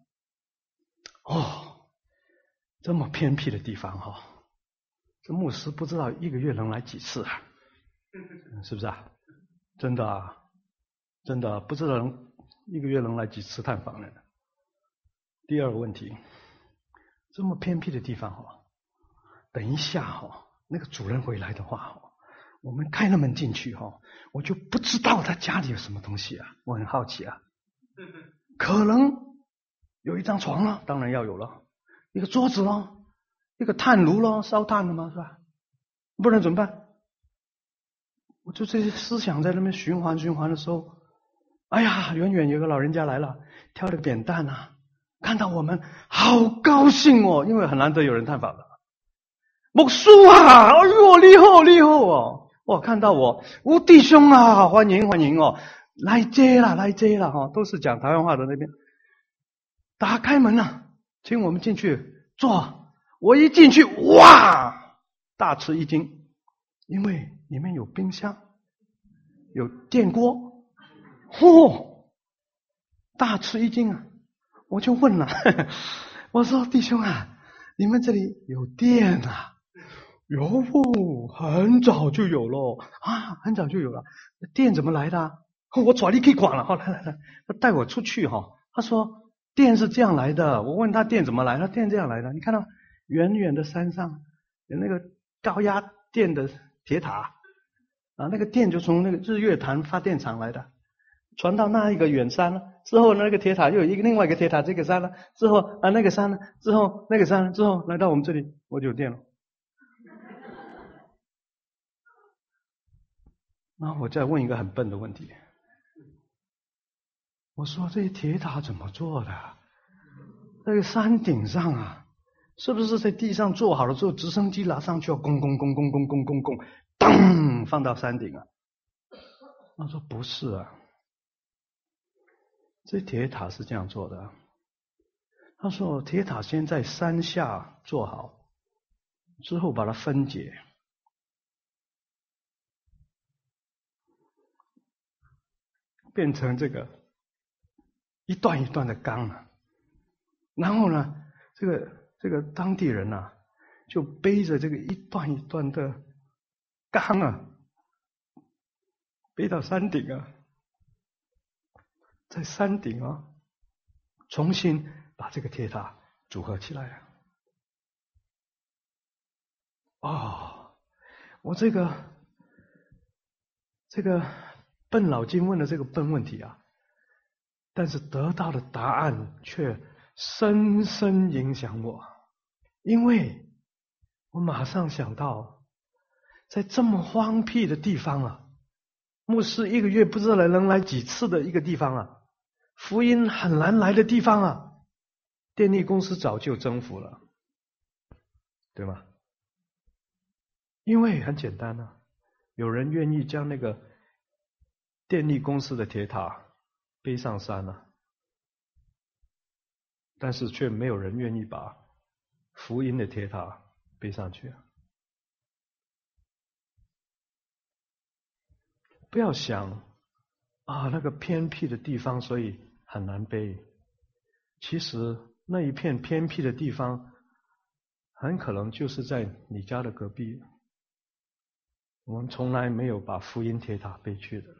这么偏僻的地方这牧师不知道1个月能来几次是不是真的不知道1个月能来几次探访呢？第二个问题，这么偏僻的地方等一下那个主人回来的话我们开了门进去我就不知道他家里有什么东西我很好奇可能有一张床了，当然要有了，一个桌子咯，一个炭炉咯，烧炭的嘛，是吧？不然怎么办？我就这些思想在那边循环的时候，哎呀，远远有个老人家来了，挑了个扁担啊，看到我们好高兴哦，因为很难得有人探访的。牧师啊，哎呦，你好哦！哇，看到我，弟兄啊，欢迎哦，来接了哈，都是讲台湾话的那边。打开门啊，请我们进去坐。我一进去，哇，大吃一惊，因为里面有冰箱，有电锅，大吃一惊啊！我就问了，我说弟兄啊，你们这里有电啊？有，很早就有了啊，很早就有了。电怎么来的啊？我抓你可以管了，来，他带我出去哈。他说电是这样来的，我问他电怎么来，他电这样来的。你看到远远的山上有那个高压电的铁塔啊，那个电就从那个日月潭发电厂来的，传到那一个远山了之后，那个铁塔又有另外一个铁塔，这个山了之后啊，那个山了之后，那个山了之后，来到我们这里，我就有电了。那我再问一个很笨的问题，我说这些铁塔怎么做的？那个山顶上啊，是不是在地上做好了之后，直升机拿上去，咣，当放到山顶啊？他说不是啊，这铁塔是这样做的。他说铁塔先在山下做好，之后把它分解。变成这个一段一段的钢啊，然后呢，这个当地人啊，就背着这个一段一段的钢啊，背到山顶啊，在山顶啊，重新把这个铁塔组合起来啊。哦，我这个笨老金问的这个笨问题啊，但是得到的答案却深深影响我，因为我马上想到，在这么荒僻的地方啊，牧师一个月不知道能来几次的一个地方啊，福音很难来的地方啊，电力公司早就征服了，对吗？因为很简单啊，有人愿意将那个电力公司的铁塔背上山了，但是却没有人愿意把福音的铁塔背上去啊。不要想啊，那个偏僻的地方所以很难背，其实那一片偏僻的地方很可能就是在你家的隔壁，我们从来没有把福音铁塔背去的。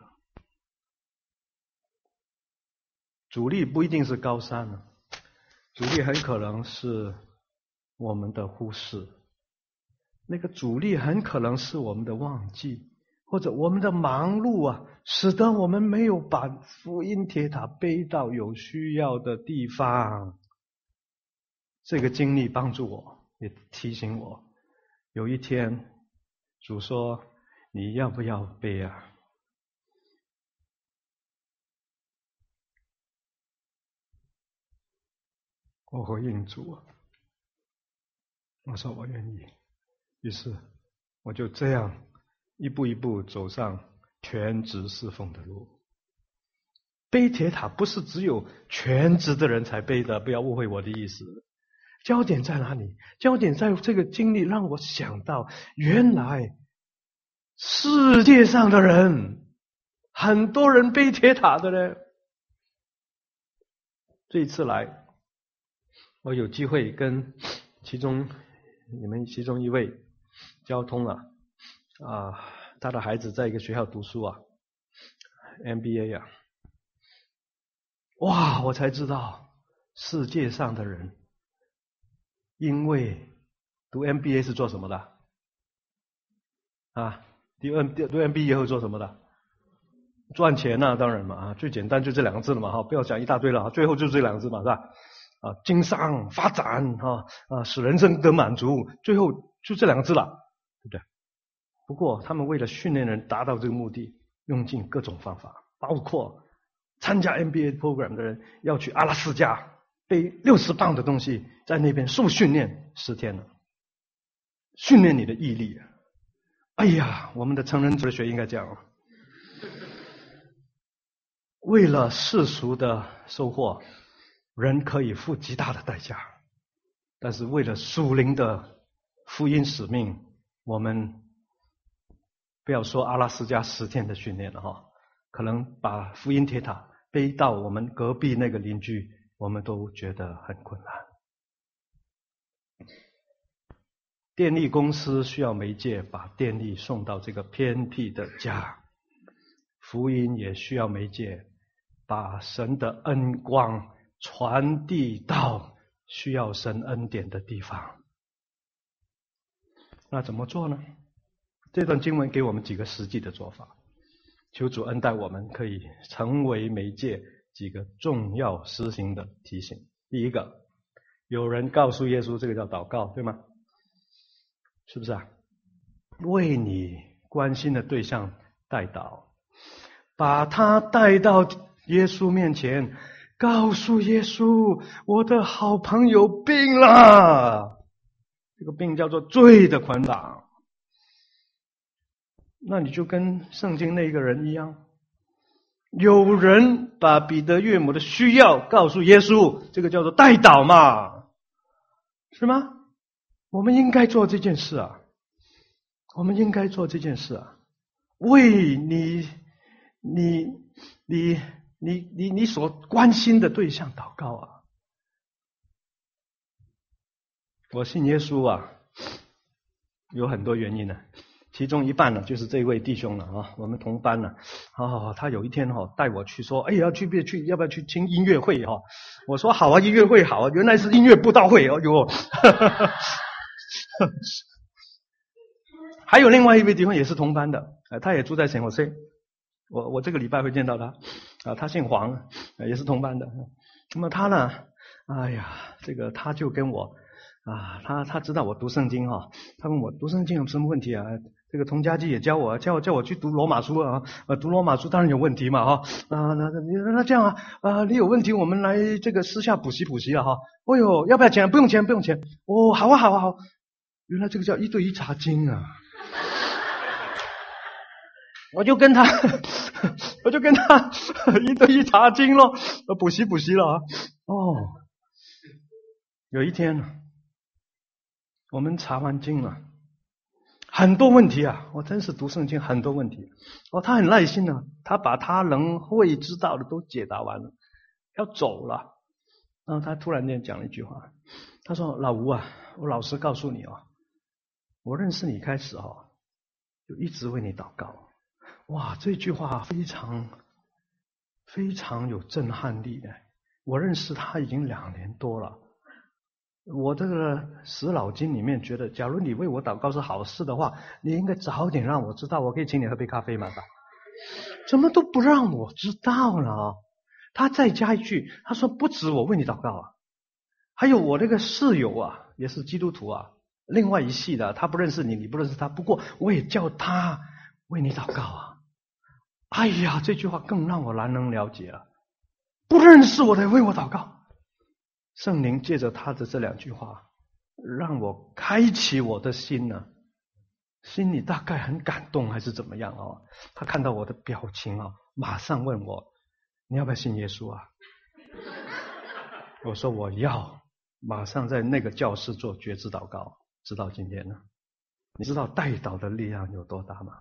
阻力不一定是高山啊，阻力很可能是我们的忽视，那个阻力很可能是我们的忘记，或者我们的忙碌啊，使得我们没有把福音铁塔背到有需要的地方。这个经历帮助我，也提醒我，有一天主说你要不要背啊？我回应主，我说我愿意。于是我就这样一步一步走上全职侍奉的路。背铁塔不是只有全职的人才背的，不要误会我的意思。焦点在哪里？焦点在这个经历让我想到，原来世界上的人，很多人背铁塔的呢。这一次来，我有机会跟你们其中一位交通了啊，他的孩子在一个学校读书啊 ，MBA 啊，哇，我才知道世界上的人，因为读 MBA 是做什么的啊？读 MBA 以后做什么的？ 赚钱啊，当然嘛，最简单就这2个字了嘛，不要讲一大堆了，最后就这2个字嘛，是吧？经商发展使人生得满足，最后就这2个字了，对不对？不过他们为了训练人达到这个目的，用尽各种方法，包括参加 MBA program 的人要去阿拉斯加背60磅的东西，在那边受训练10天了，训练你的毅力。哎呀，我们的成人哲学应该这样，为了世俗的收获，人可以付极大的代价，但是为了属灵的福音使命，我们不要说阿拉斯加10天的训练了可能把福音铁塔背到我们隔壁那个邻居，我们都觉得很困难。电力公司需要媒介把电力送到这个偏僻的家，福音也需要媒介把神的恩光传递到需要神恩典的地方。那怎么做呢？这段经文给我们几个实际的做法，求主恩待我们可以成为媒介几个重要施行的提醒。第一个，有人告诉耶稣，这个叫祷告，对吗？是不是啊？为你关心的对象代祷，把他带到耶稣面前，告诉耶稣，我的好朋友病了，这个病叫做罪的捆绑。那你就跟圣经那个人一样，有人把彼得岳母的需要告诉耶稣，这个叫做代祷嘛，是吗？我们应该做这件事啊，我们应该做这件事啊，为你所关心的对象祷告啊。我信耶稣啊，有很多原因呢，其中一半呢就是这位弟兄了我们同班呢他有一天带我去说，要不要去听音乐会我说好啊，音乐会好啊，原来是音乐布道会还有另外一位弟兄也是同班的，他也住在San Jose，我这个礼拜会见到他他姓黄，也是同班的。那么他呢，这个他就跟我他知道我读圣经他问我读圣经有什么问题啊？这个童家基也教我去读罗马书读罗马书当然有问题嘛那这样你有问题我们来这个私下补习了哦哟，要不要钱？不用钱好啊，原来这个叫1对1查经啊。我就跟他1对1查经咯，补习了有一天我们查完经了，很多问题我真是读圣经很多问题他很耐心他把他能会知道的都解答完了，要走了。然后他突然间讲了一句话，他说，老吴我老实告诉你我认识你开始就一直为你祷告。哇，这句话非常非常有震撼力的。我认识他已经2年多了，我这个死脑筋里面觉得，假如你为我祷告是好事的话，你应该早点让我知道，我可以请你喝杯咖啡嘛。怎么都不让我知道了他再加一句，他说不止我为你祷告还有我那个室友也是基督徒另外一系的，他不认识你，你不认识他，不过我也叫他为你祷告哎呀，这句话更让我难能了解了，不认识我的为我祷告。圣灵借着他的这2句话，让我开启我的心心里大概很感动还是怎么样他看到我的表情马上问我，你要不要信耶稣我说我要，马上在那个教室做觉知祷告，直到今天你知道代祷的力量有多大吗？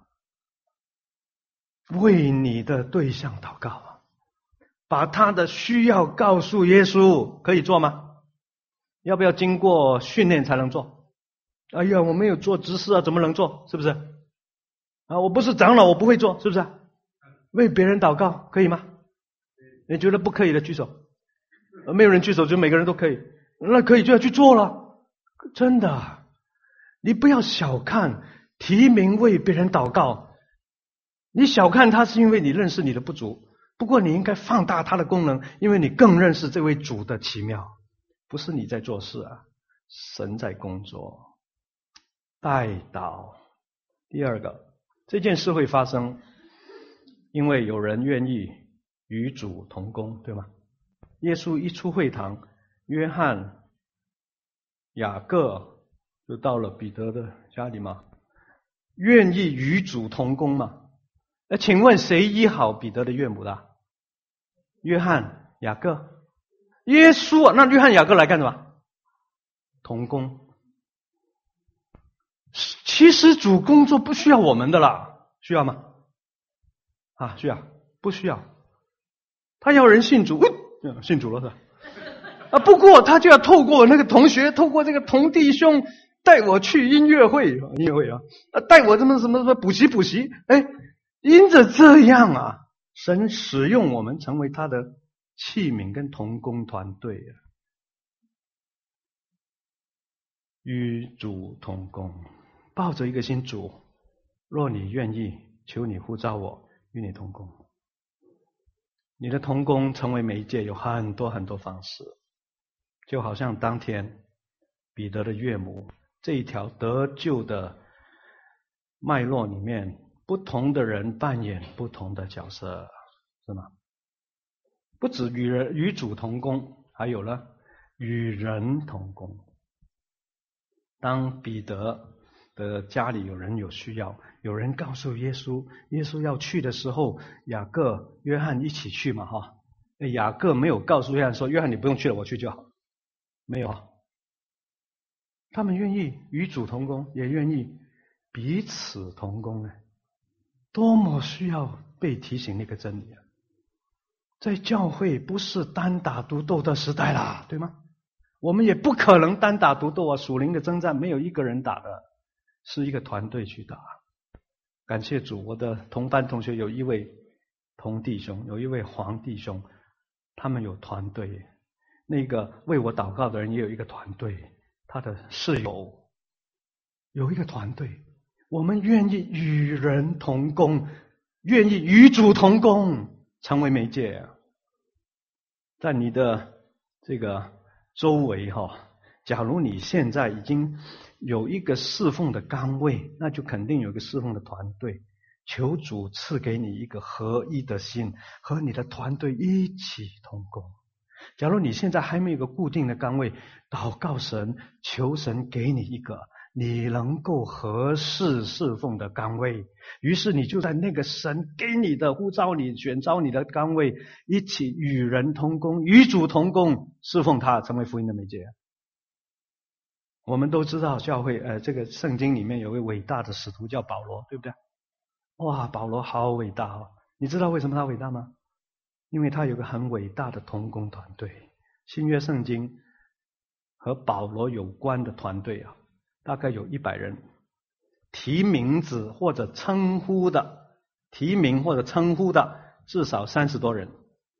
为你的对象祷告把他的需要告诉耶稣，可以做吗？要不要经过训练才能做？哎呀，我没有做执事怎么能做？是不是我不是长老，我不会做，是不是为别人祷告可以吗？你觉得不可以的举手。没有人举手，就每个人都可以。那可以就要去做了，真的。你不要小看提名为别人祷告， 你小看他是因为你认识你的不足，不过你应该放大他的功能，因为你更认识这位主的奇妙。不是你在做事啊，神在工作。代祷。第二个，这件事会发生，因为有人愿意与主同工，对吗？耶稣一出会堂，约翰、雅各就到了彼得的家里嘛，愿意与主同工嘛。那请问谁医好彼得的岳母的？约翰、雅各、耶稣啊。那约翰、雅各来干什么？同工。其实主工作不需要我们的啦，需要吗？啊，需要？不需要。他要人信主，信主了是吧？啊，不过他就要透过那个同学，透过这个同弟兄带我去音乐会啊，带我什么补习，哎，因着这样啊，神使用我们成为他的器皿跟同工团队啊，与主同工。抱着一个心，主，若你愿意，求你呼召我与你同工。你的同工成为媒介有很多很多方式，就好像当天彼得的岳母这一条得救的脉络里面，不同的人扮演不同的角色，是吗？不止与主同工，还有呢，与人同工。当彼得的家里有人有需要，有人告诉耶稣，耶稣要去的时候，雅各、约翰一起去嘛，哈。雅各没有告诉约翰说，约翰你不用去了，我去就好，没有。他们愿意与主同工，也愿意彼此同工呢。多么需要被提醒那个真理啊！在教会不是单打独斗的时代啦，对吗？我们也不可能单打独斗啊，属灵的征战没有一个人打的，是一个团队去打。感谢主，我的同班同学有一位同弟兄，有一位黄弟兄，他们有团队。那个为我祷告的人也有一个团队，他的室友有一个团队。我们愿意与人同工，愿意与主同工，成为媒介。在你的这个周围假如你现在已经有一个侍奉的岗位，那就肯定有一个侍奉的团队。求主赐给你一个合一的心，和你的团队一起同工。假如你现在还没有一个固定的岗位，祷告神，求神给你一个你能够合适侍奉的岗位，于是你就在那个神给你的呼召你选召你的岗位，一起与人同工，与主同工，侍奉他，成为福音的媒介。我们都知道教会这个圣经里面有位伟大的使徒叫保罗，对不对？哇，保罗好伟大哦！你知道为什么他伟大吗？因为他有个很伟大的同工团队。新约圣经和保罗有关的团队啊，大概有100人，提名字或者称呼的，提名或者称呼的至少30多人。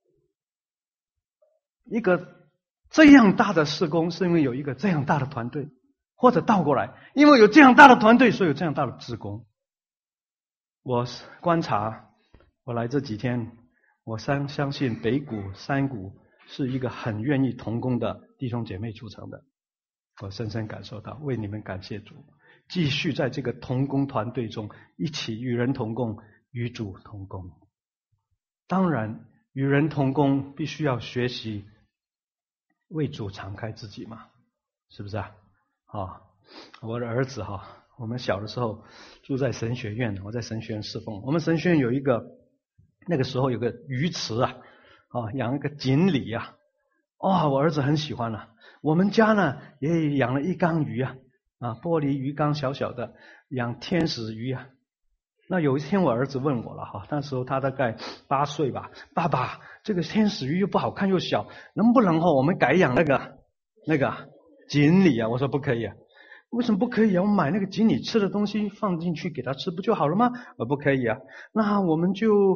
一个这样大的事工，是因为有一个这样大的团队，或者倒过来，因为有这样大的团队，所以有这样大的事工。我观察，我来这几天，我相信北谷、山谷是一个很愿意同工的弟兄姐妹组成的。我深深感受到，为你们感谢主，继续在这个同工团队中一起与人同工，与主同工。当然，与人同工必须要学习为主敞开自己嘛，是不是啊？我的儿子我们小的时候住在神学院，我在神学院侍奉。我们神学院有一个，那个时候有个鱼池养一个锦鲤我儿子很喜欢了。我们家呢也养了一缸鱼玻璃鱼缸小小的，养天使鱼那有一天我儿子问我了那时候他大概8岁吧，爸爸，这个天使鱼又不好看又小，能不能我们改养那个锦鲤我说不可以为什么不可以我买那个锦鲤吃的东西放进去给他吃不就好了吗？不可以那我们就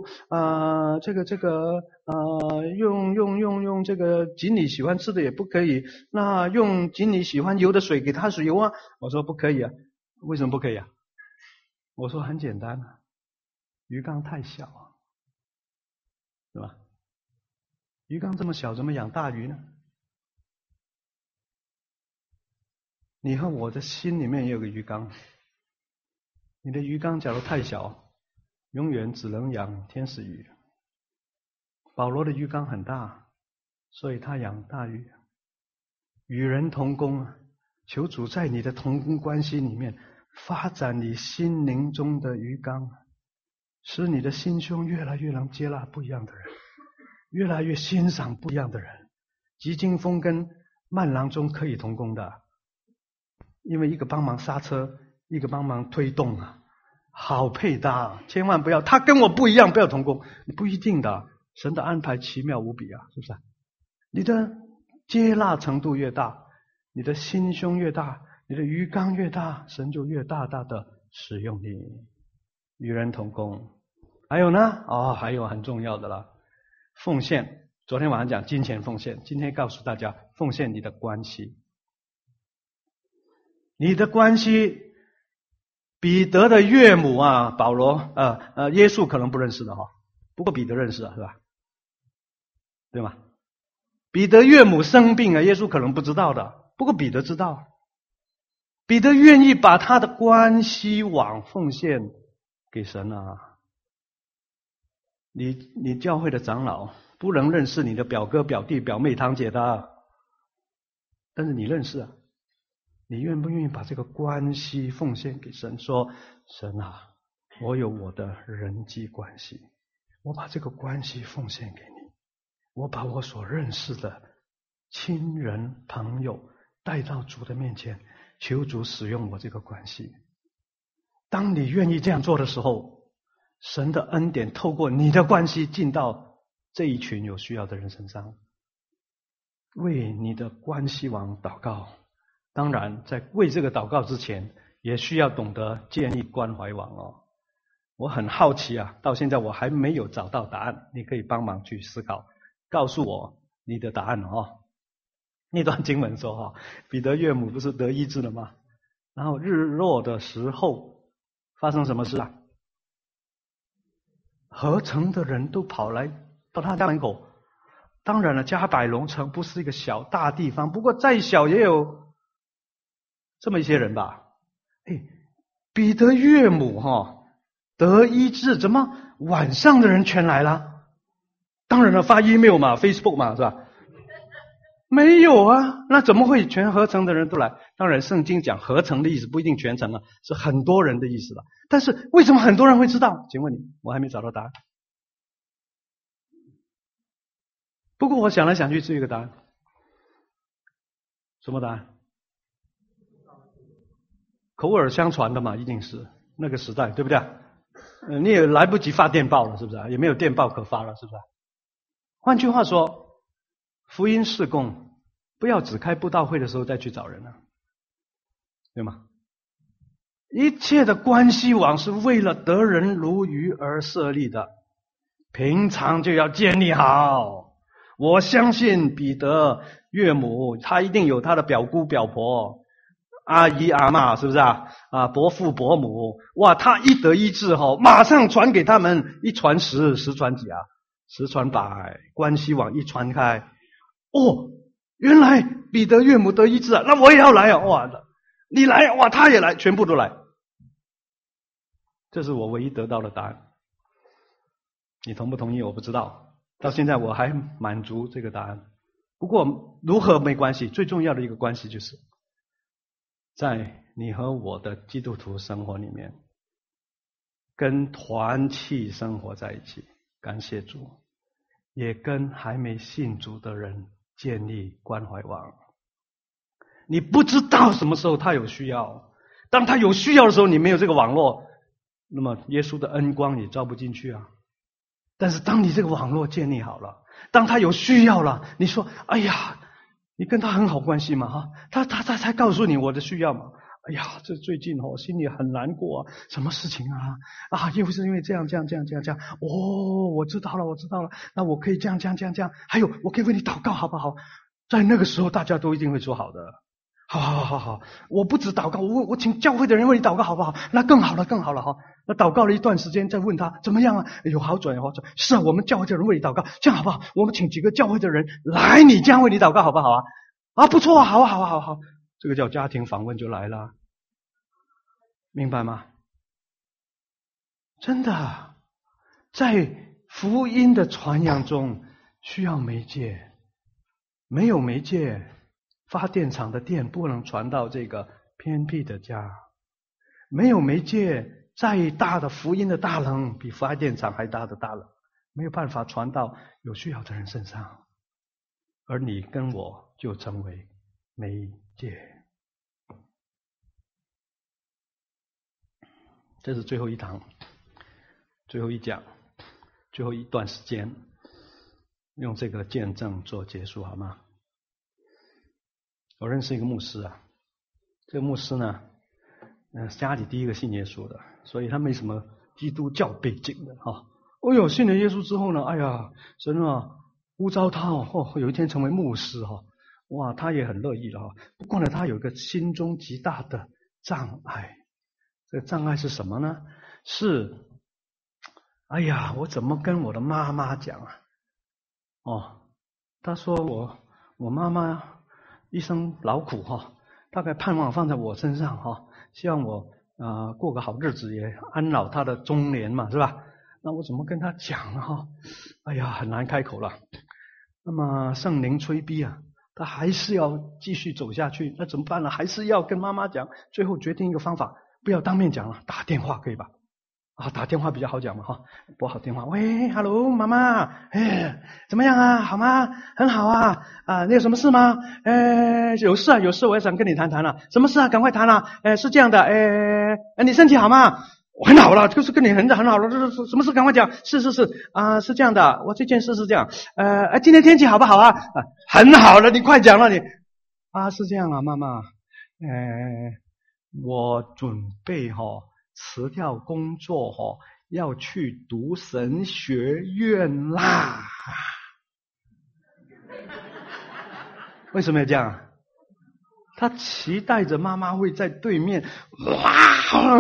用这个锦鲤喜欢吃的也不可以，那用锦鲤喜欢游的水给他水游我说不可以为什么不可以我说很简单鱼缸太小，是吧？鱼缸这么小，怎么养大鱼呢？你和我的心里面也有个鱼缸，你的鱼缸假如太小，永远只能养天使鱼。保罗的鱼缸很大，所以他养大鱼。与人同工啊，求主在你的同工关系里面发展你心灵中的鱼缸，使你的心胸越来越能接纳不一样的人，越来越欣赏不一样的人。急惊风跟慢郎中可以同工的，因为一个帮忙刹车，一个帮忙推动啊，好配搭。千万不要他跟我不一样不要同工，不一定的。神的安排奇妙无比啊，是不是？你的接纳程度越大，你的心胸越大，你的鱼缸越大，神就越大大的使用你，与人同工。还有呢？还有很重要的了，奉献。昨天晚上讲金钱奉献，今天告诉大家奉献你的关系。你的关系，彼得的岳母啊，保罗耶稣可能不认识的哈，不过彼得认识啊，是吧？对吗？彼得岳母生病啊，耶稣可能不知道的，不过彼得知道。彼得愿意把他的关系网奉献给神啊。你教会的长老不能认识你的表哥、表弟、表妹、堂姐的，但是你认识啊。你愿不愿意把这个关系奉献给神？说神啊，我有我的人际关系，我把这个关系奉献给你，我把我所认识的亲人朋友带到主的面前，求主使用我这个关系。当你愿意这样做的时候，神的恩典透过你的关系进到这一群有需要的人身上。为你的关系网祷告，当然在为这个祷告之前也需要懂得建立关怀网哦。我很好奇啊，到现在我还没有找到答案，你可以帮忙去思考，告诉我你的答案哦。那段经文说彼得岳母不是得医治了吗？然后日落的时候发生什么事啊？合城的人都跑来到他家门口。当然了，加百隆城不是一个小大地方，不过再小也有这么一些人吧。彼得岳母得医治，怎么晚上的人全来了？当然了，发 email 嘛 ，Facebook 嘛，是吧？没有啊，那怎么会全合城的人都来？当然，圣经讲合城的意思不一定全城啊，是很多人的意思了。但是为什么很多人会知道？请问你，我还没找到答案。不过我想来想去，只有一个答案。什么答案？口耳相传的嘛，一定是那个时代，对不对？你也来不及发电报了，是不是？也没有电报可发了，是不是？换句话说，福音事工不要只开布道会的时候再去找人了，对吗？一切的关系网是为了得人如鱼而设立的，平常就要建立好。我相信彼得岳母他一定有他的表姑表婆、阿姨阿嬷，是不是啊？伯父伯母，哇，他一得医治马上传给他们，一传十，十传几啊？10传百，关系网一传开，原来彼得岳母得医治啊，那我也要来啊！哇，你来哇，他也来，全部都来。这是我唯一得到的答案。你同不同意我不知道，到现在我还满足这个答案。不过如何没关系，最重要的一个关系就是在你和我的基督徒生活里面跟团契生活在一起，感谢主，也跟还没信主的人建立关怀网。你不知道什么时候他有需要，当他有需要的时候你没有这个网络，那么耶稣的恩光也照不进去啊。但是当你这个网络建立好了，当他有需要了，你说哎呀，你跟他很好关系嘛他才告诉你我的需要嘛。哎呀，这最近心里很难过啊，什么事情啊？又是因为这样。我知道了，那我可以这样。还有，我可以为你祷告好不好？在那个时候大家都一定会说好的。 好，我不止祷告，我请教会的人为你祷告好不好？那更好了哈。那祷告了一段时间，再问他怎么样啊？有好转。是啊，我们教会的人为你祷告，这样好不好？我们请几个教会的人来你家为你祷告好不好啊？啊，不错啊，好，这个叫家庭访问就来了，明白吗？真的，在福音的传扬中需要媒介，没有媒介。发电厂的电不能传到这个偏僻的家，没有媒介，再大的福音的大能，比发电厂还大的大能，没有办法传到有需要的人身上，而你跟我就成为媒介。这是最后一堂，最后一讲，最后一段时间，用这个见证做结束好吗？我认识一个牧师啊，这个牧师呢，家里第一个信耶稣的，所以他没什么基督教背景的哈。信了耶稣之后呢，神啊呼召他有一天成为牧师哈，哇，他也很乐意了哈。不过呢，他有一个心中极大的障碍，这个障碍是什么呢？是，我怎么跟我的妈妈讲啊？他说我妈妈一生劳苦大概盼望放在我身上希望我过个好日子，也安老他的中年嘛，是吧？那我怎么跟他讲呢很难开口了。那么圣灵催逼他还是要继续走下去，那怎么办呢？还是要跟妈妈讲。最后决定一个方法，不要当面讲了，打电话可以吧？打电话比较好讲嘛拨好电话，喂 ，hello 妈妈，怎么样啊？好吗？很好啊。你有什么事吗？有事，我也想跟你谈谈了。什么事啊？赶快谈啊。是这样的，你身体好吗？我很好了，就是跟你很好了。这是什么事？赶快讲。是是这样的，我这件事是这样。今天天气好不好啊？很好了，你快讲了你。是这样啊，妈妈。我准备辞掉工作要去读神学院啦。为什么要这样？他期待着妈妈会在对面，哇！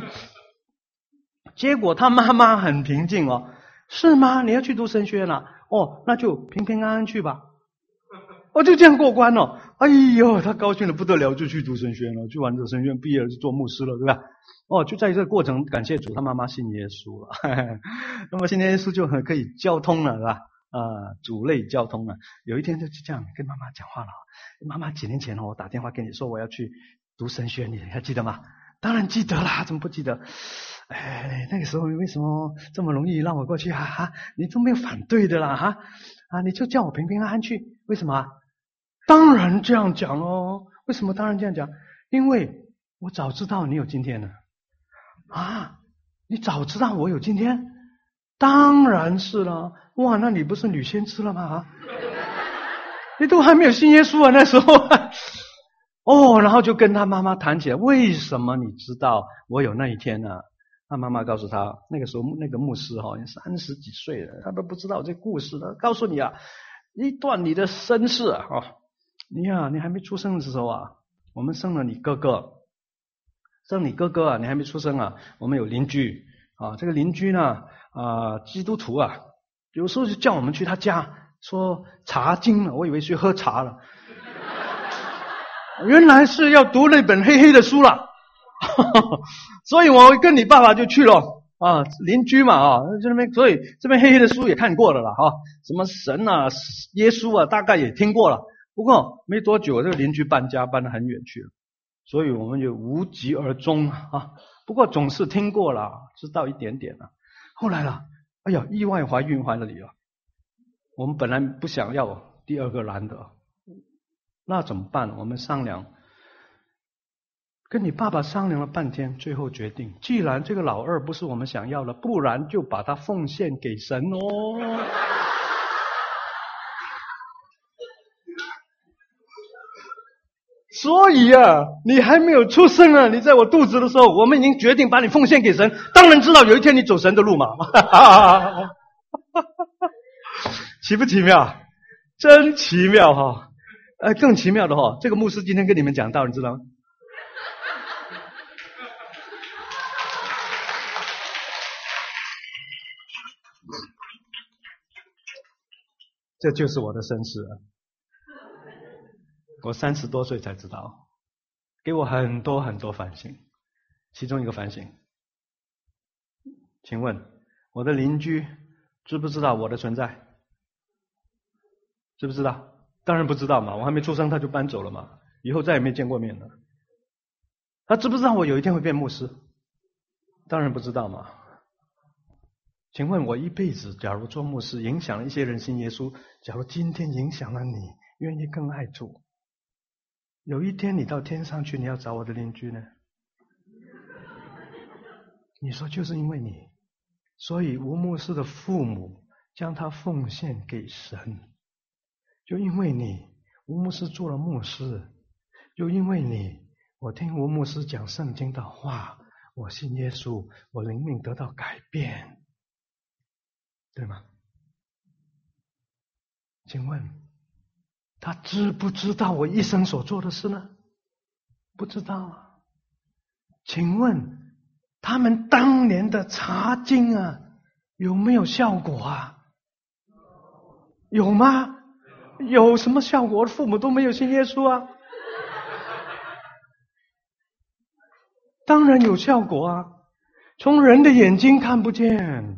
结果他妈妈很平静是吗？你要去读神学院了？那就平平安安去吧。就这样过关了。他高兴的不得了，就去读神学院了。去完这神学院毕业了，就做牧师了，对吧？就在这个过程，感谢主，他妈妈信耶稣了。那么信耶稣就很可以交通了，是吧？主类交通了。有一天就这样跟妈妈讲话了。妈妈几年前我打电话跟你说我要去读神学，你还记得吗？当然记得啦，怎么不记得？那个时候为什么这么容易让我过去你都没有反对的啦你就叫我平平安安去，为什么？当然这样讲哦。为什么当然这样讲？因为我早知道你有今天了。你早知道我有今天？当然是了。哇，那你不是女先知了吗？你都还没有信耶稣那时候。然后就跟他妈妈谈起来，为什么你知道我有那一天呢？他妈妈告诉他，那个时候那个牧师30几岁了，他都不知道这故事了。告诉你一段你的身世你还没出生的时候我们生了你哥哥，你还没出生我们有邻居这个邻居呢基督徒有时候就叫我们去他家说茶经了，我以为去喝茶了。原来是要读那本黑黑的书了。所以我跟你爸爸就去了邻居嘛这边，所以这边黑黑的书也看过了啦什么神耶稣大概也听过了。不过没多久这个邻居搬家搬得很远去了，所以我们就无疾而终不过总是听过了，知道一点点了。后来意外怀孕怀了你了。我们本来不想要第二个男的，那怎么办？我们商量，跟你爸爸商量了半天，最后决定，既然这个老二不是我们想要的，不然就把他奉献给神所以你还没有出生呢，你在我肚子的时候，我们已经决定把你奉献给神，当然知道有一天你走神的路嘛。奇不奇妙？真奇妙更奇妙的这个牧师今天跟你们讲道，你知道吗？这就是我的身世啊！我30多岁才知道，给我很多很多反省。其中一个反省，请问我的邻居知不知道我的存在？知不知道？当然不知道嘛，我还没出生他就搬走了嘛，以后再也没见过面了。他知不知道我有一天会变牧师？当然不知道嘛。请问我一辈子假如做牧师影响了一些人信耶稣，假如今天影响了你，愿意更爱主，有一天你到天上去，你要找我的邻居呢？你说就是因为你，所以吴牧师的父母将他奉献给神，就因为你，吴牧师做了牧师，就因为你，我听吴牧师讲圣经的话，我信耶稣，我灵命得到改变，对吗？请问他知不知道我一生所做的事呢？不知道啊。请问他们当年的查经啊，有没有效果啊？有吗？有什么效果？我的父母都没有信耶稣啊。当然有效果啊，从人的眼睛看不见，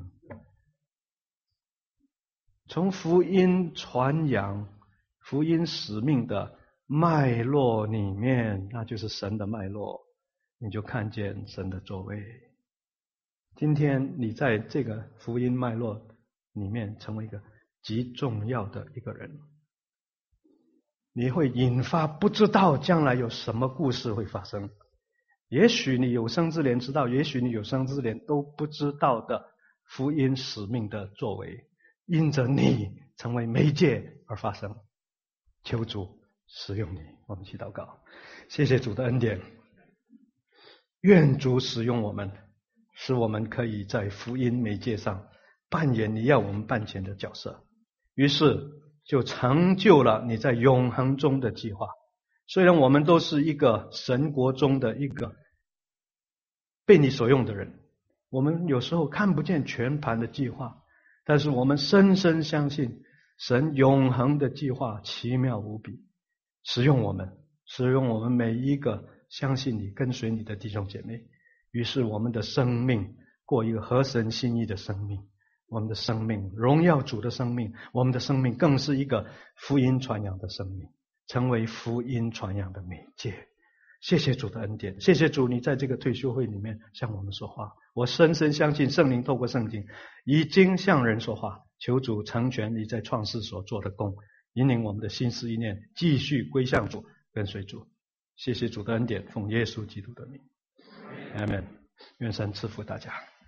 从福音传扬、福音使命的脉络里面，那就是神的脉络，你就看见神的作为。今天你在这个福音脉络里面成为一个极重要的一个人，你会引发不知道将来有什么故事会发生，也许你有生之年知道，也许你有生之年都不知道的福音使命的作为，因着你成为媒介而发生。求主使用你，我们一起祷告。谢谢主的恩典，愿主使用我们，使我们可以在福音媒介上扮演你要我们扮演的角色，于是就成就了你在永恒中的计划。虽然我们都是一个神国中的一个被你所用的人，我们有时候看不见全盘的计划，但是我们深深相信神永恒的计划奇妙无比，使用我们每一个相信你跟随你的弟兄姐妹，于是我们的生命过一个合神心意的生命，我们的生命荣耀主的生命，我们的生命更是一个福音传扬的生命，成为福音传扬的媒介。谢谢主的恩典，谢谢主你在这个退休会里面向我们说话，我深深相信圣灵透过圣经已经向人说话，求主成全你在创世所做的工，引领我们的心思意念继续归向主，跟随主。谢谢主的恩典，奉耶稣基督的名，阿们。愿神赐福大家。